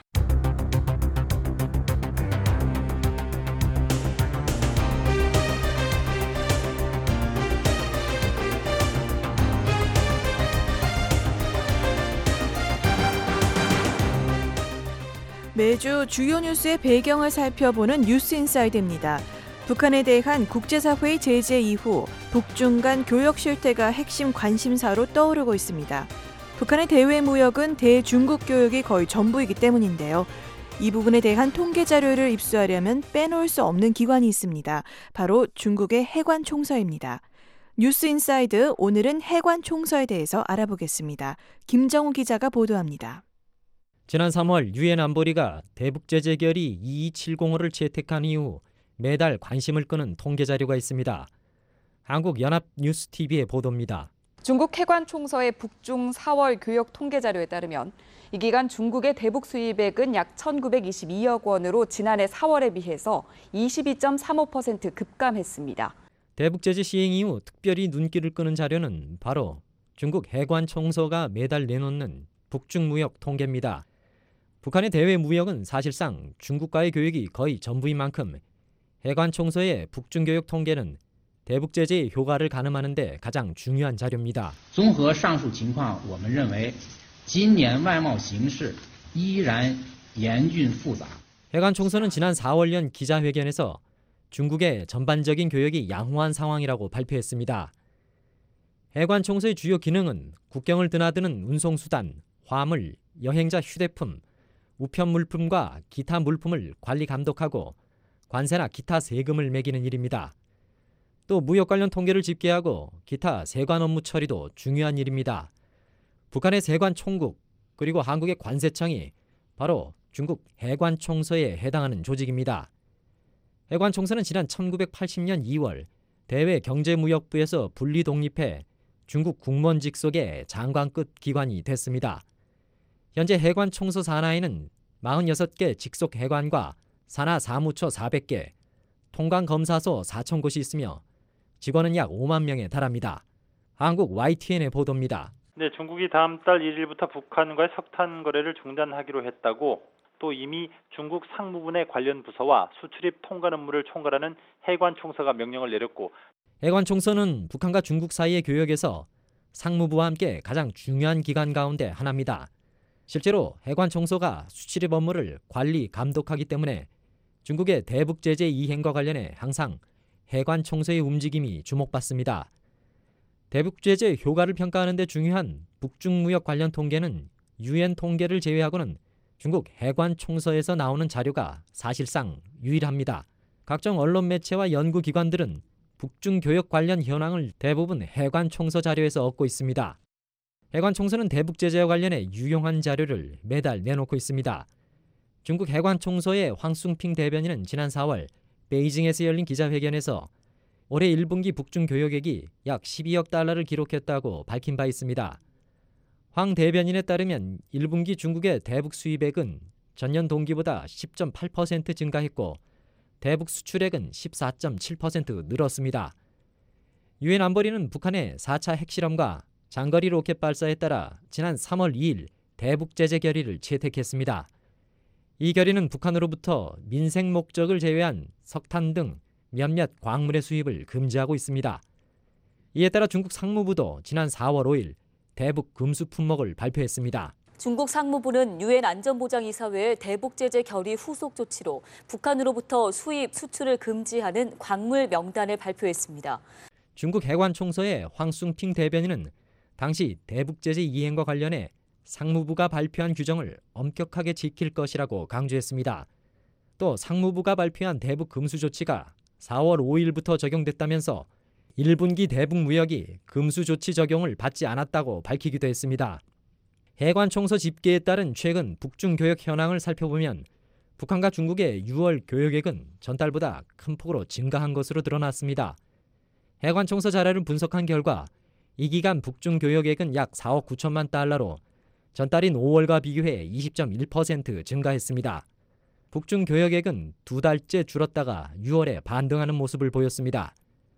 매주 주요 뉴스의 배경을 살펴보는 뉴스인사이드입니다. 북한에 대한 국제사회의 제재 이후 북중 간 교역 실태가 핵심 관심사로 떠오르고 있습니다. 북한의 대외 무역은 대중국 교역이 거의 전부이기 때문인데요. 이 부분에 대한 통계 자료를 입수하려면 빼놓을 수 없는 기관이 있습니다. 바로 중국의 해관총서입니다. 뉴스인사이드 오늘은 해관총서에 대해서 알아보겠습니다. 김정우 기자가 보도합니다. 지난 3월 유엔 안보리가 대북제재 결의 2270호를 채택한 이후 매달 관심을 끄는 통계 자료가 있습니다. 한국연합뉴스TV의 보도입니다. 중국 해관총서의 북중 4월 교역 통계 자료에 따르면 이 기간 중국의 대북 수입액은 약 1922억 원으로 지난해 4월에 비해서 22.35% 급감했습니다. 대북제재 시행 이후 특별히 눈길을 끄는 자료는 바로 중국 해관총서가 매달 내놓는 북중 무역 통계입니다. 북한의 대외 무역은 사실상 중국과의 교역이 거의 전부인 만큼 해관총서의 북중 교역 통계는 대북 제재의 효과를 가늠하는 데 가장 중요한 자료입니다. 综合上述情况，我们认为今年外贸形势依然严峻复杂。 해관 총서는 지난 4월 연 기자회견에서 중국의 전반적인 교역이 양호한 상황이라고 발표했습니다. 해관 총서의 주요 기능은 국경을 드나드는 운송수단, 화물, 여행자 휴대품, 우편 물품과 기타 물품을 관리 감독하고 관세나 기타 세금을 매기는 일입니다. 또 무역 관련 통계를 집계하고 기타 세관 업무 처리도 중요한 일입니다. 북한의 세관 총국 그리고 한국의 관세청이 바로 중국 해관 총서에 해당하는 조직입니다. 해관 총서는 지난 1980년 2월 대외 경제무역부에서 분리 독립해 중국 국무원 직속의 장관급 기관이 됐습니다. 현재 해관 총서 산하에는 46개 직속 해관과 산하 사무처 400개, 통관 검사소 4,000곳이 있으며 직원은 약 5만 명에 달합니다. 한국 YTN의 보도입니다. 네, 중국이 다음 달 1일부터 북한과의 석탄 거래를 중단하기로 했다고 또 이미 중국 상무부 내 관련 부서와 수출입 통관 업무를 총괄하는 해관 총서가 명령을 내렸고 해관 총서는 북한과 중국 사이의 교역에서 상무부와 함께 가장 중요한 기관 가운데 하나입니다. 실제로 해관 총서가 수출입 업무를 관리 감독하기 때문에 중국의 대북 제재 이행과 관련해 항상 해관 총서의 움직임이 주목받습니다. 대북 제재 효과를 평가하는 데 중요한 북중 무역 관련 통계는 UN 통계를 제외하고는 중국 해관 총서에서 나오는 자료가 사실상 유일합니다. 각종 언론 매체와 연구기관들은 북중 교역 관련 현황을 대부분 해관 총서 자료에서 얻고 있습니다. 해관 총서는 대북 제재와 관련해 유용한 자료를 매달 내놓고 있습니다. 중국 해관 총서의 황숭핑 대변인은 지난 4월 베이징에서 열린 기자회견에서 올해 1분기 북중 교역액이 약 12억 달러를 기록했다고 밝힌 바 있습니다. 황 대변인에 따르면 1분기 중국의 대북 수입액은 전년 동기보다 10.8% 증가했고 대북 수출액은 14.7% 늘었습니다. 유엔 안보리는 북한의 4차 핵실험과 장거리 로켓 발사에 따라 지난 3월 2일 대북 제재 결의를 채택했습니다. 이 결의는 북한으로부터 민생 목적을 제외한 석탄 등 몇몇 광물의 수입을 금지하고 있습니다. 이에 따라 중국 상무부도 지난 4월 5일 대북 금수 품목을 발표했습니다. 중국 상무부는 유엔 안전보장이사회의 대북 제재 결의 후속 조치로 북한으로부터 수입, 수출을 금지하는 광물 명단을 발표했습니다. 중국 해관 총서의 황숭핑 대변인은 당시 대북 제재 이행과 관련해 상무부가 발표한 규정을 엄격하게 지킬 것이라고 강조했습니다. 또 상무부가 발표한 대북 금수 조치가 4월 5일부터 적용됐다면서 1분기 대북 무역이 금수 조치 적용을 받지 않았다고 밝히기도 했습니다. 해관 총서 집계에 따른 최근 북중 교역 현황을 살펴보면 북한과 중국의 6월 교역액은 전달보다 큰 폭으로 증가한 것으로 드러났습니다. 해관 총서 자료를 분석한 결과 이 기간 북중 교역액은 약 4억 9천만 달러로 전달인 5월과 비교해 20.1% 증가했습니다. 북중 교역액은 2달째 줄었다가 6월에 반등하는 모습을 보였습니다.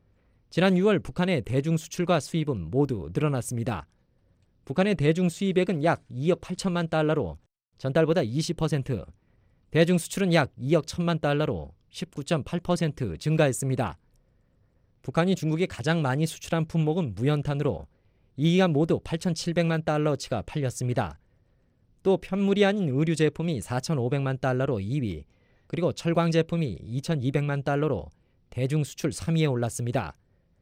지난 6월 북한의 대중 수출과 수입은 모두 늘어났습니다. 북한의 대중 수입액은 약 2억 8천만 달러로 전달보다 20%, 대중 수출은 약 2억 1천만 달러로 19.8% 증가했습니다. 북한이 중국에 가장 많이 수출한 품목은 무연탄으로 이 기간 모두 8,700만 달러치가 팔렸습니다. 또 편물이 아닌 의류 제품이 4,500만 달러로 2위, 그리고 철광 제품이 2,200만 달러로 대중 수출 3위에 올랐습니다.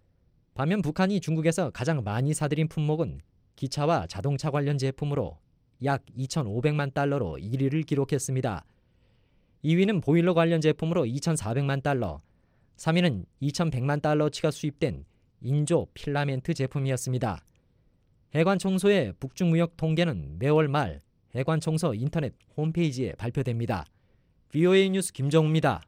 반면 북한이 중국에서 가장 많이 사들인 품목은 기차와 자동차 관련 제품으로 약 2,500만 달러로 1위를 기록했습니다. 2위는 보일러 관련 제품으로 2,400만 달러, 3위는 2,100만 달러치가 수입된 인조 필라멘트 제품이었습니다. 해관 총서의 북중 무역 통계는 매월 말 해관 총서 인터넷 홈페이지에 발표됩니다. VOA 뉴스 김정우입니다.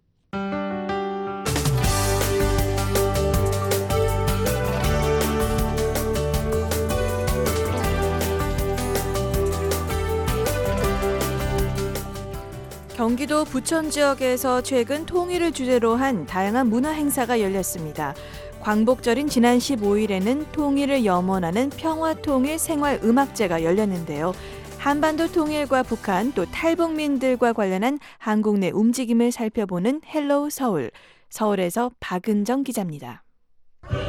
경기도 부천 지역에서 최근 통일을 주제로 한 다양한 문화 행사가 열렸습니다. 광복절인 지난 15일에는 통일을 염원하는 평화통일 생활음악제가 열렸는데요. 한반도 통일과 북한 또 탈북민들과 관련한 한국 내 움직임을 살펴보는 헬로우 서울, 서울에서 박은정 기자입니다.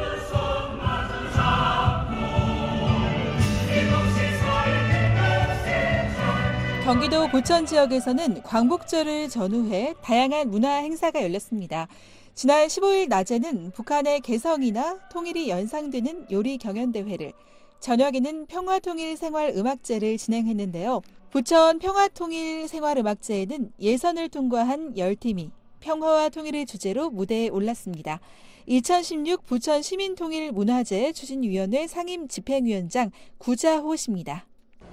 경기도 부천 지역에서는 광복절을 전후해 다양한 문화 행사가 열렸습니다. 지난 15일 낮에는 북한의 개성이나 통일이 연상되는 요리 경연대회를, 저녁에는 평화통일생활음악제를 진행했는데요. 부천 평화통일생활음악제에는 예선을 통과한 10팀이 평화와 통일을 주제로 무대에 올랐습니다. 2016 부천 시민통일문화제 추진위원회 상임 집행위원장 구자호 씨입니다.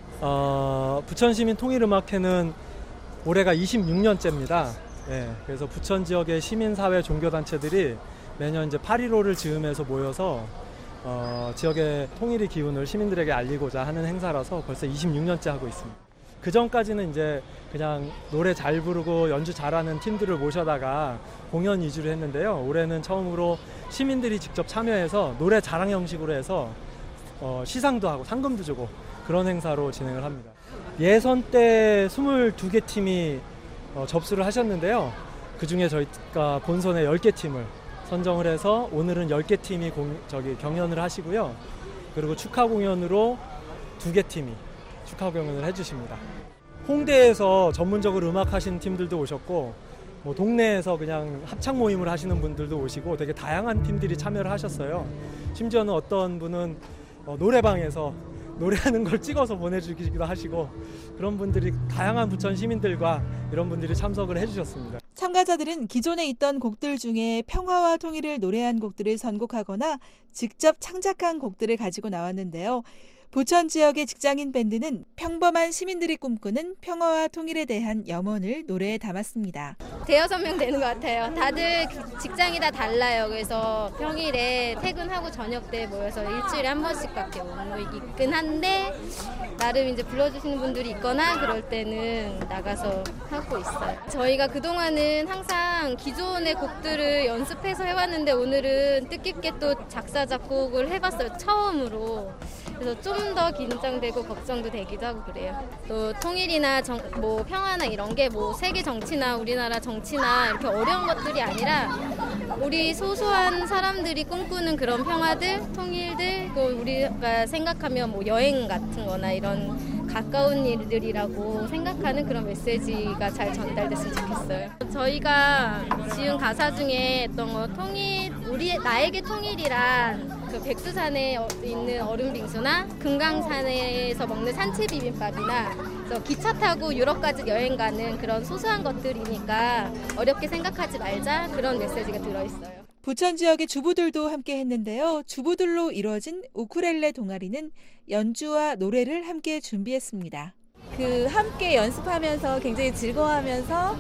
부천 시민통일음악회는 올해가 26년째입니다. 그래서 부천 지역의 시민사회 종교단체들이 매년 이제 8.15를 즈음해서 모여서 지역의 통일의 기운을 시민들에게 알리고자 하는 행사라서 벌써 26년째 하고 있습니다. 그 전까지는 이제 그냥 노래 잘 부르고 연주 잘하는 팀들을 모셔다가 공연 위주로 했는데요. 올해는 처음으로 시민들이 직접 참여해서 노래 자랑 형식으로 해서 시상도 하고 상금도 주고 그런 행사로 진행을 합니다. 예선 때 22개 팀이 접수를 하셨는데요. 그중에 저희가 본선에 10개 팀을 선정을 해서 오늘은 10개 팀이 경연을 하시고요. 그리고 축하 공연으로 2개 팀이 축하 공연을 해주십니다. 홍대에서 전문적으로 음악 하시는 팀들도 오셨고, 뭐 동네에서 그냥 합창 모임을 하시는 분들도 오시고 되게 다양한 팀들이 참여를 하셨어요. 심지어는 어떤 분은 노래방에서 노래하는 걸 찍어서 보내주기도 하시고, 그런 분들이 다양한 부천 시민들과 이런 분들이 참석을 해주셨습니다. 참가자들은 기존에 있던 곡들 중에 평화와 통일을 노래한 곡들을 선곡하거나 직접 창작한 곡들을 가지고 나왔는데요. 부천 지역의 직장인 밴드는 평범한 시민들이 꿈꾸는 평화와 통일에 대한 염원을 노래에 담았습니다. 대여섯 명 되는 것 같아요. 다들 직장이 다 달라요. 그래서 평일에 퇴근하고 저녁 때 모여서 일주일에 한 번씩밖에 못 모이긴 한데, 나름 이제 불러주시는 분들이 있거나 그럴 때는 나가서 하고 있어요. 저희가 그동안은 항상 기존의 곡들을 연습해서 해왔는데 오늘은 뜻깊게 또 작사 작곡을 해봤어요. 처음으로. 그래서 좀 더 긴장되고 걱정도 되기도 하고 그래요. 또 통일이나 뭐 평화나 이런 게 뭐 세계 정치나 우리나라 정치나 이렇게 어려운 것들이 아니라 우리 소소한 사람들이 꿈꾸는 그런 평화들, 통일들, 또 우리가 생각하면 뭐 여행 같은 거나 이런 가까운 일들이라고 생각하는 그런 메시지가 잘 전달됐으면 좋겠어요. 저희가 지은 가사 중에 어떤 거 나에게 통일이란 그 백두산에 있는 얼음 빙수나 금강산에서 먹는 산채 비빔밥이나 기차 타고 유럽까지 여행 가는 그런 소소한 것들이니까 어렵게 생각하지 말자, 그런 메시지가 들어있어요. 부천 지역의 주부들도 함께 했는데요. 주부들로 이루어진 우쿨렐레 동아리는 연주와 노래를 함께 준비했습니다. 함께 연습하면서 굉장히 즐거워하면서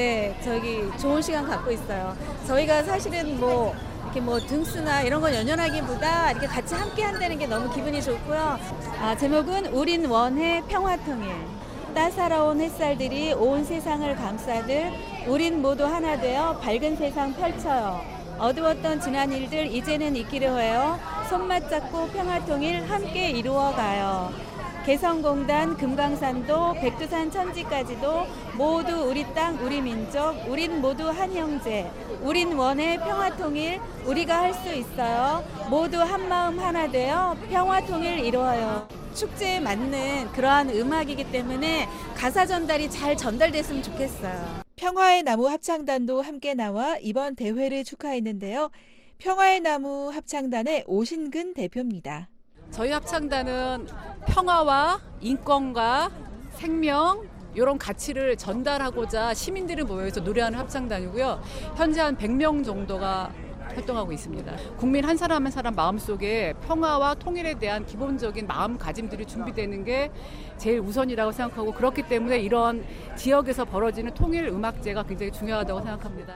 좋은 시간 갖고 있어요. 저희가 사실은 이렇게 등수나 이런 건 연연하기보다 이렇게 같이 함께 한다는 게 너무 기분이 좋고요. 제목은 우린 원해 평화통일. 따사로운 햇살들이 온 세상을 감싸들 우린 모두 하나 되어 밝은 세상 펼쳐요. 어두웠던 지난 일들 이제는 잊기로 해요. 손맛 잡고 평화통일 함께 이루어가요. 개성공단, 금강산도, 백두산 천지까지도 모두 우리 땅, 우리 민족, 우린 모두 한 형제. 우린 원해 평화통일, 우리가 할 수 있어요. 모두 한마음 하나 되어 평화통일 이루어요. 축제에 맞는 그러한 음악이기 때문에 가사 전달이 잘 전달됐으면 좋겠어요. 평화의 나무 합창단도 함께 나와 이번 대회를 축하했는데요. 평화의 나무 합창단의 오신근 대표입니다. 저희 합창단은 평화와 인권과 생명 이런 가치를 전달하고자 시민들이 모여서 노래하는 합창단이고요. 현재 한 100명 정도가 활동하고 있습니다. 국민 한 사람 한 사람 마음속에 평화와 통일에 대한 기본적인 마음가짐들이 준비되는 게 제일 우선이라고 생각하고, 그렇기 때문에 이런 지역에서 벌어지는 통일 음악제가 굉장히 중요하다고 생각합니다.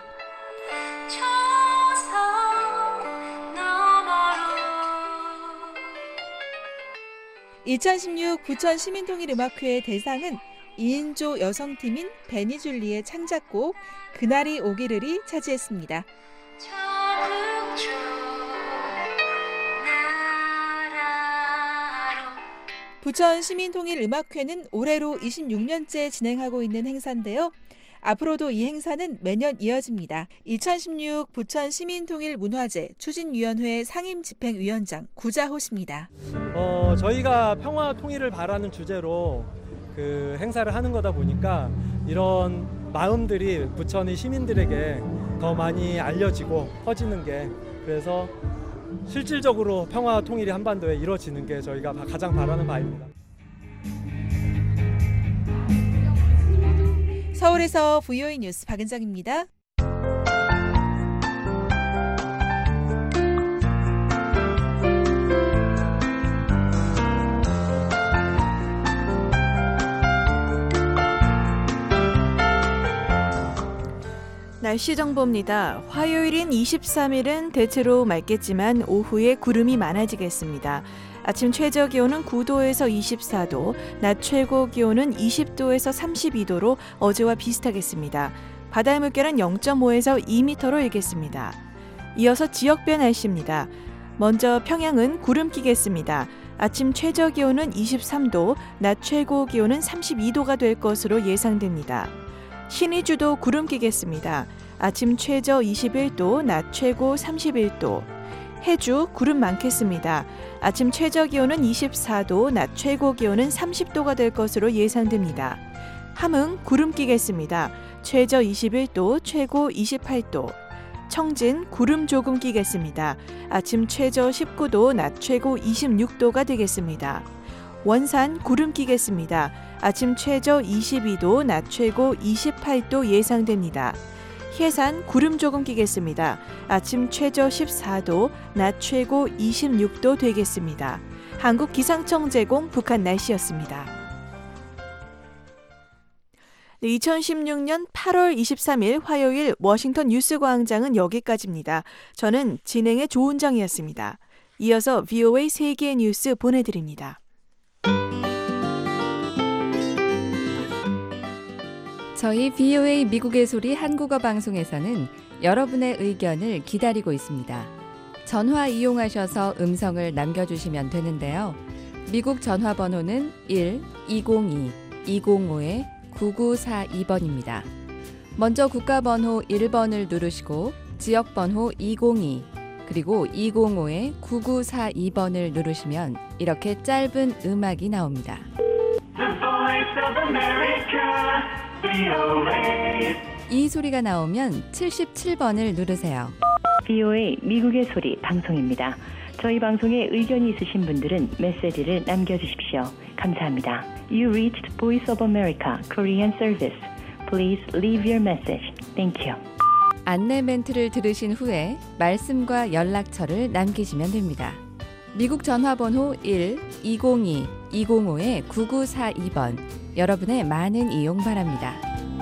2016 부천 시민통일음악회 대상은 2인조 여성팀인 베니줄리의 창작곡 그날이 오기를이 차지했습니다. 부천 시민통일음악회는 올해로 26년째 진행하고 있는 행사인데요. 앞으로도 이 행사는 매년 이어집니다. 2016 부천 시민통일문화제 추진위원회 상임집행위원장 구자호 씨입니다. 저희가 평화 통일을 바라는 주제로 그 행사를 하는 거다 보니까 이런 마음들이 부천의 시민들에게 더 많이 알려지고 퍼지는 게, 그래서 실질적으로 평화와 통일이 한반도에 이루어지는 게 저희가 가장 바라는 바입니다. 서울에서 VOA 뉴스 박은정입니다. 날씨 정보입니다. 화요일인 23일은 대체로 맑겠지만 오후에 구름이 많아지겠습니다. 아침 최저 기온은 9도에서 24도, 낮 최고 기온은 20도에서 32도로 어제와 비슷하겠습니다. 바다의 물결은 0.5에서 2m로 일겠습니다. 이어서 지역별 날씨입니다. 먼저 평양은 구름 끼겠습니다. 아침 최저 기온은 23도, 낮 최고 기온은 32도가 될 것으로 예상됩니다. 신의주도 구름 끼겠습니다. 아침 최저 21도, 낮 최고 31도. 해주 구름 많겠습니다. 아침 최저 기온은 24도, 낮 최고 기온은 30도가 될 것으로 예상됩니다. 함흥 구름 끼겠습니다. 최저 21도, 최고 28도. 청진 구름 조금 끼겠습니다. 아침 최저 19도, 낮 최고 26도가 되겠습니다. 원산 구름 끼겠습니다. 아침 최저 22도, 낮 최고 28도 예상됩니다. 해산 구름 조금 끼겠습니다. 아침 최저 14도, 낮 최고 26도 되겠습니다. 한국기상청 제공 북한 날씨였습니다. 2016년 8월 23일 화요일 워싱턴 뉴스광장은 여기까지입니다. 저는 진행의 조은정이었습니다. 이어서 VOA 세계 뉴스 보내드립니다. 저희 VOA 미국의 소리 한국어 방송에서는 여러분의 의견을 기다리고 있습니다. 전화 이용하셔서 음성을 남겨주시면 되는데요. 미국 전화번호는 1-202-205-9942번입니다. 먼저 국가번호 1번을 누르시고 지역번호 202 그리고 205-9942번을 누르시면 이렇게 짧은 음악이 나옵니다. 이 소리가 나오면 77번을 누르세요. VOA 미국의 소리 방송입니다. 저희 방송에 의견이 있으신 분들은 메시지를 남겨주십시오. 감사합니다. You reached Voice of America Korean Service. Please leave your message. Thank you. 안내 멘트를 들으신 후에 말씀과 연락처를 남기시면 됩니다. 미국 전화번호 1-202-205-9942번 여러분의 많은 이용 바랍니다.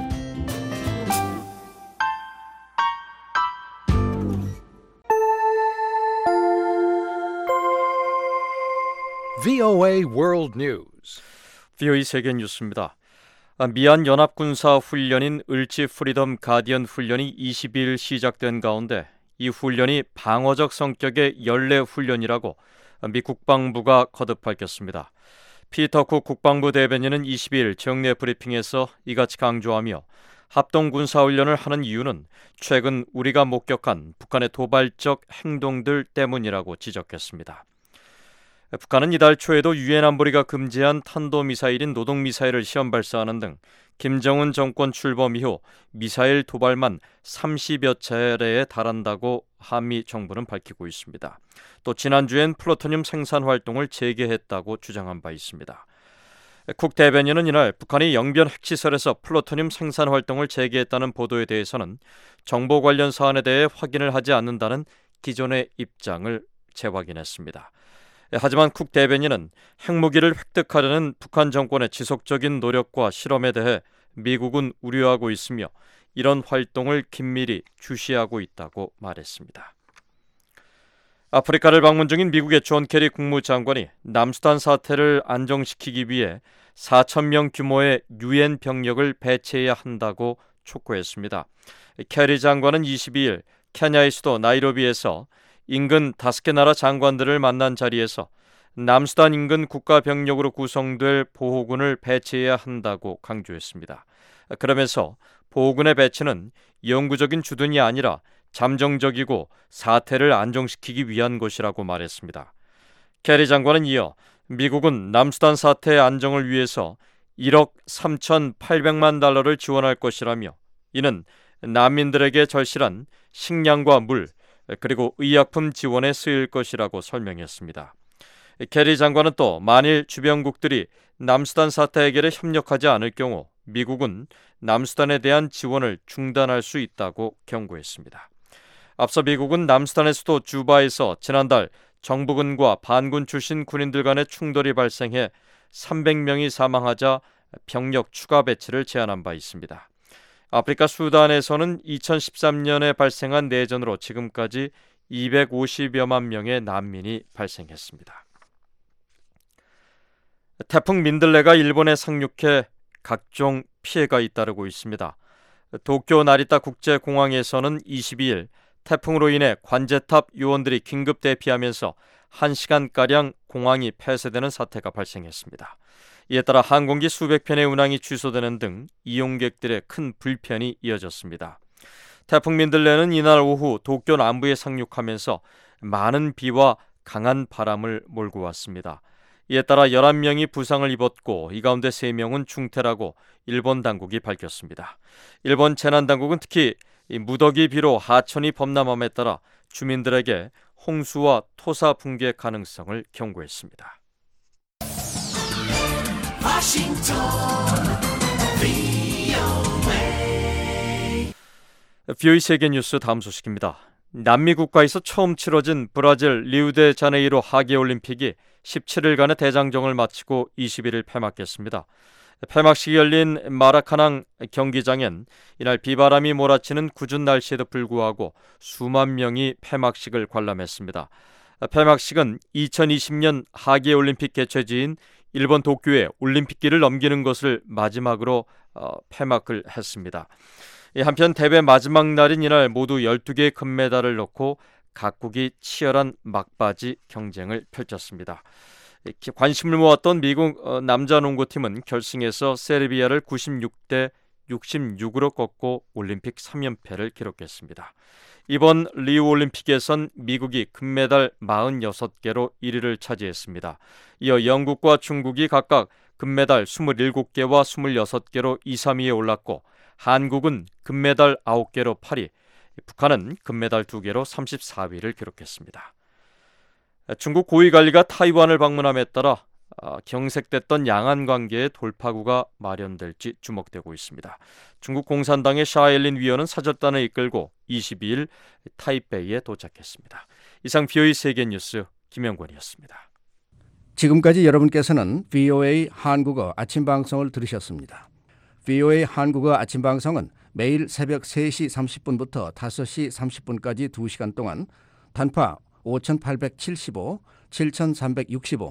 VOA World News. VOA 세계 뉴스입니다. 미얀 연합군사 훈련인 을지 프리덤 가디언 훈련이 22일 시작된 가운데 이 훈련이 방어적 성격의 연례 훈련이라고 미 국방부가 거듭 밝혔습니다. 피터 쿡 국방부 대변인은 22일 정례 브리핑에서 이같이 강조하며 합동군사훈련을 하는 이유는 최근 우리가 목격한 북한의 도발적 행동들 때문이라고 지적했습니다. 북한은 이달 초에도 유엔 안보리가 금지한 탄도미사일인 노동미사일을 시험 발사하는 등 김정은 정권 출범 이후 미사일 도발만 30여 차례에 달한다고 한미 정부는 밝히고 있습니다. 또 지난주엔 플루토늄 생산 활동을 재개했다고 주장한 바 있습니다. 쿡 대변인은 이날 북한이 영변 핵시설에서 플루토늄 생산 활동을 재개했다는 보도에 대해서는 정보 관련 사안에 대해 확인을 하지 않는다는 기존의 입장을 재확인했습니다. 하지만 쿡 대변인은 핵무기를 획득하려는 북한 정권의 지속적인 노력과 실험에 대해 미국은 우려하고 있으며 이런 활동을 긴밀히 주시하고 있다고 말했습니다. 아프리카를 방문 중인 미국의 존 케리 국무장관이 남수단 사태를 안정시키기 위해 4,000명 규모의 유엔 병력을 배치해야 한다고 촉구했습니다. 케리 장관은 22일 케냐의 수도 나이로비에서 인근 5개 나라 장관들을 만난 자리에서 남수단 인근 국가 병력으로 구성될 보호군을 배치해야 한다고 강조했습니다. 그러면서 보호군의 배치는 영구적인 주둔이 아니라 잠정적이고 사태를 안정시키기 위한 것이라고 말했습니다. 케리 장관은 이어 미국은 남수단 사태의 안정을 위해서 1억 3,800만 달러를 지원할 것이라며 이는 난민들에게 절실한 식량과 물 그리고 의약품 지원에 쓰일 것이라고 설명했습니다. 케리 장관은 또 만일 주변국들이 남수단 사태 해결에 협력하지 않을 경우 미국은 남수단에 대한 지원을 중단할 수 있다고 경고했습니다. 앞서 미국은 남수단의 수도 주바에서 지난달 정부군과 반군 출신 군인들 간의 충돌이 발생해 300명이 사망하자 병력 추가 배치를 제안한 바 있습니다. 아프리카 수단에서는 2013년에 발생한 내전으로 지금까지 250여만 명의 난민이 발생했습니다. 태풍 민들레가 일본에 상륙해 각종 피해가 잇따르고 있습니다. 도쿄 나리타 국제공항에서는 22일 태풍으로 인해 관제탑 요원들이 긴급 대피하면서 1시간가량 공항이 폐쇄되는 사태가 발생했습니다. 이에 따라 항공기 수백 편의 운항이 취소되는 등 이용객들의 큰 불편이 이어졌습니다. 태풍 민들레는 이날 오후 도쿄 남부에 상륙하면서 많은 비와 강한 바람을 몰고 왔습니다. 이에 따라 11명이 부상을 입었고 이 가운데 3명은 중태라고 일본 당국이 밝혔습니다. 일본 재난당국은 특히 무더기 비로 하천이 범람함에 따라 주민들에게 홍수와 토사 붕괴 가능성을 경고했습니다. VOA 세계뉴스 다음 소식입니다. 남미 국가에서 처음 치러진 브라질 리우데자네이루 하계올림픽이 17일간의 대장정을 마치고 21일 폐막했습니다. 폐막식이 열린 마라카낭 경기장엔 이날 비바람이 몰아치는 궂은 날씨에도 불구하고 수만 명이 폐막식을 관람했습니다. 폐막식은 2020년 하계올림픽 개최지인 일본 도쿄에 올림픽기를 넘기는 것을 마지막으로 폐막을 했습니다. 한편 대회 마지막 날인 이날 모두 12개의 금메달을 넣고 각국이 치열한 막바지 경쟁을 펼쳤습니다. 관심을 모았던 미국 남자 농구팀은 결승에서 세르비아를 96대 66으로 꺾고 올림픽 3연패를 기록했습니다. 이번 리우 올림픽에선 미국이 금메달 46개로 1위를 차지했습니다. 이어 영국과 중국이 각각 금메달 27개와 26개로 2, 3위에 올랐고 한국은 금메달 9개로 8위, 북한은 금메달 2개로 34위를 기록했습니다. 중국 고위관리가 타이완을 방문함에 따라 경색됐던 양안 관계의 돌파구가 마련될지 주목되고 있습니다. 중국 공산당의 샤일린 위원은 사절단을 이끌고 22일 타이베이에 도착했습니다. 이상 VOA 세계뉴스 김영권이었습니다. 지금까지 여러분께서는 VOA 한국어 아침 방송을 들으셨습니다. VOA 한국어 아침 방송은 매일 새벽 3시 30분부터 5시 30분까지 2시간 동안 단파 5,875, 7,365,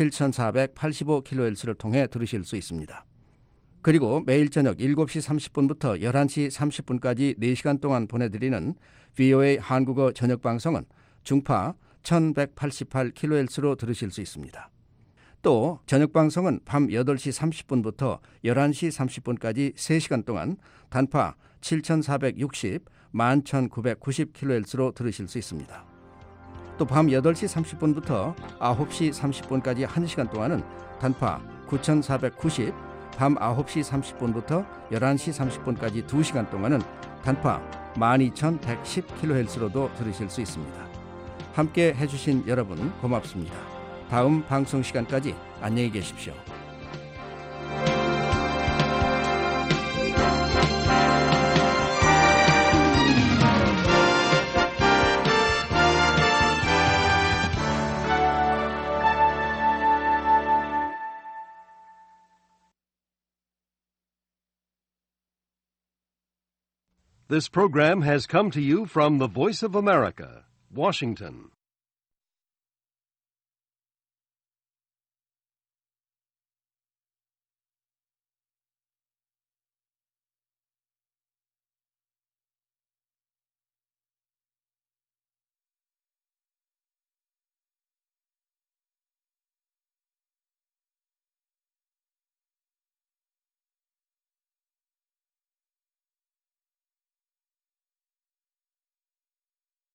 7,485kHz를 통해 들으실 수 있습니다. 그리고 매일 저녁 7시 30분부터 11시 30분까지 4시간 동안 보내드리는 VOA 한국어 저녁 방송은 중파 1,188kHz로 들으실 수 있습니다. 또 저녁 방송은 밤 8시 30분부터 11시 30분까지 3시간 동안 단파 7,460, 11,990kHz로 들으실 수 있습니다. 또 밤 8시 30분부터 9시 30분까지 1시간 동안은 단파 9,490, 밤 9시 30분부터 11시 30분까지 2시간 동안은 단파 12,110kHz로도 들으실 수 있습니다. 함께 해주신 여러분 고맙습니다. 다음 방송 시간까지 안녕히 계십시오. This program has come to you from the Voice of America, Washington.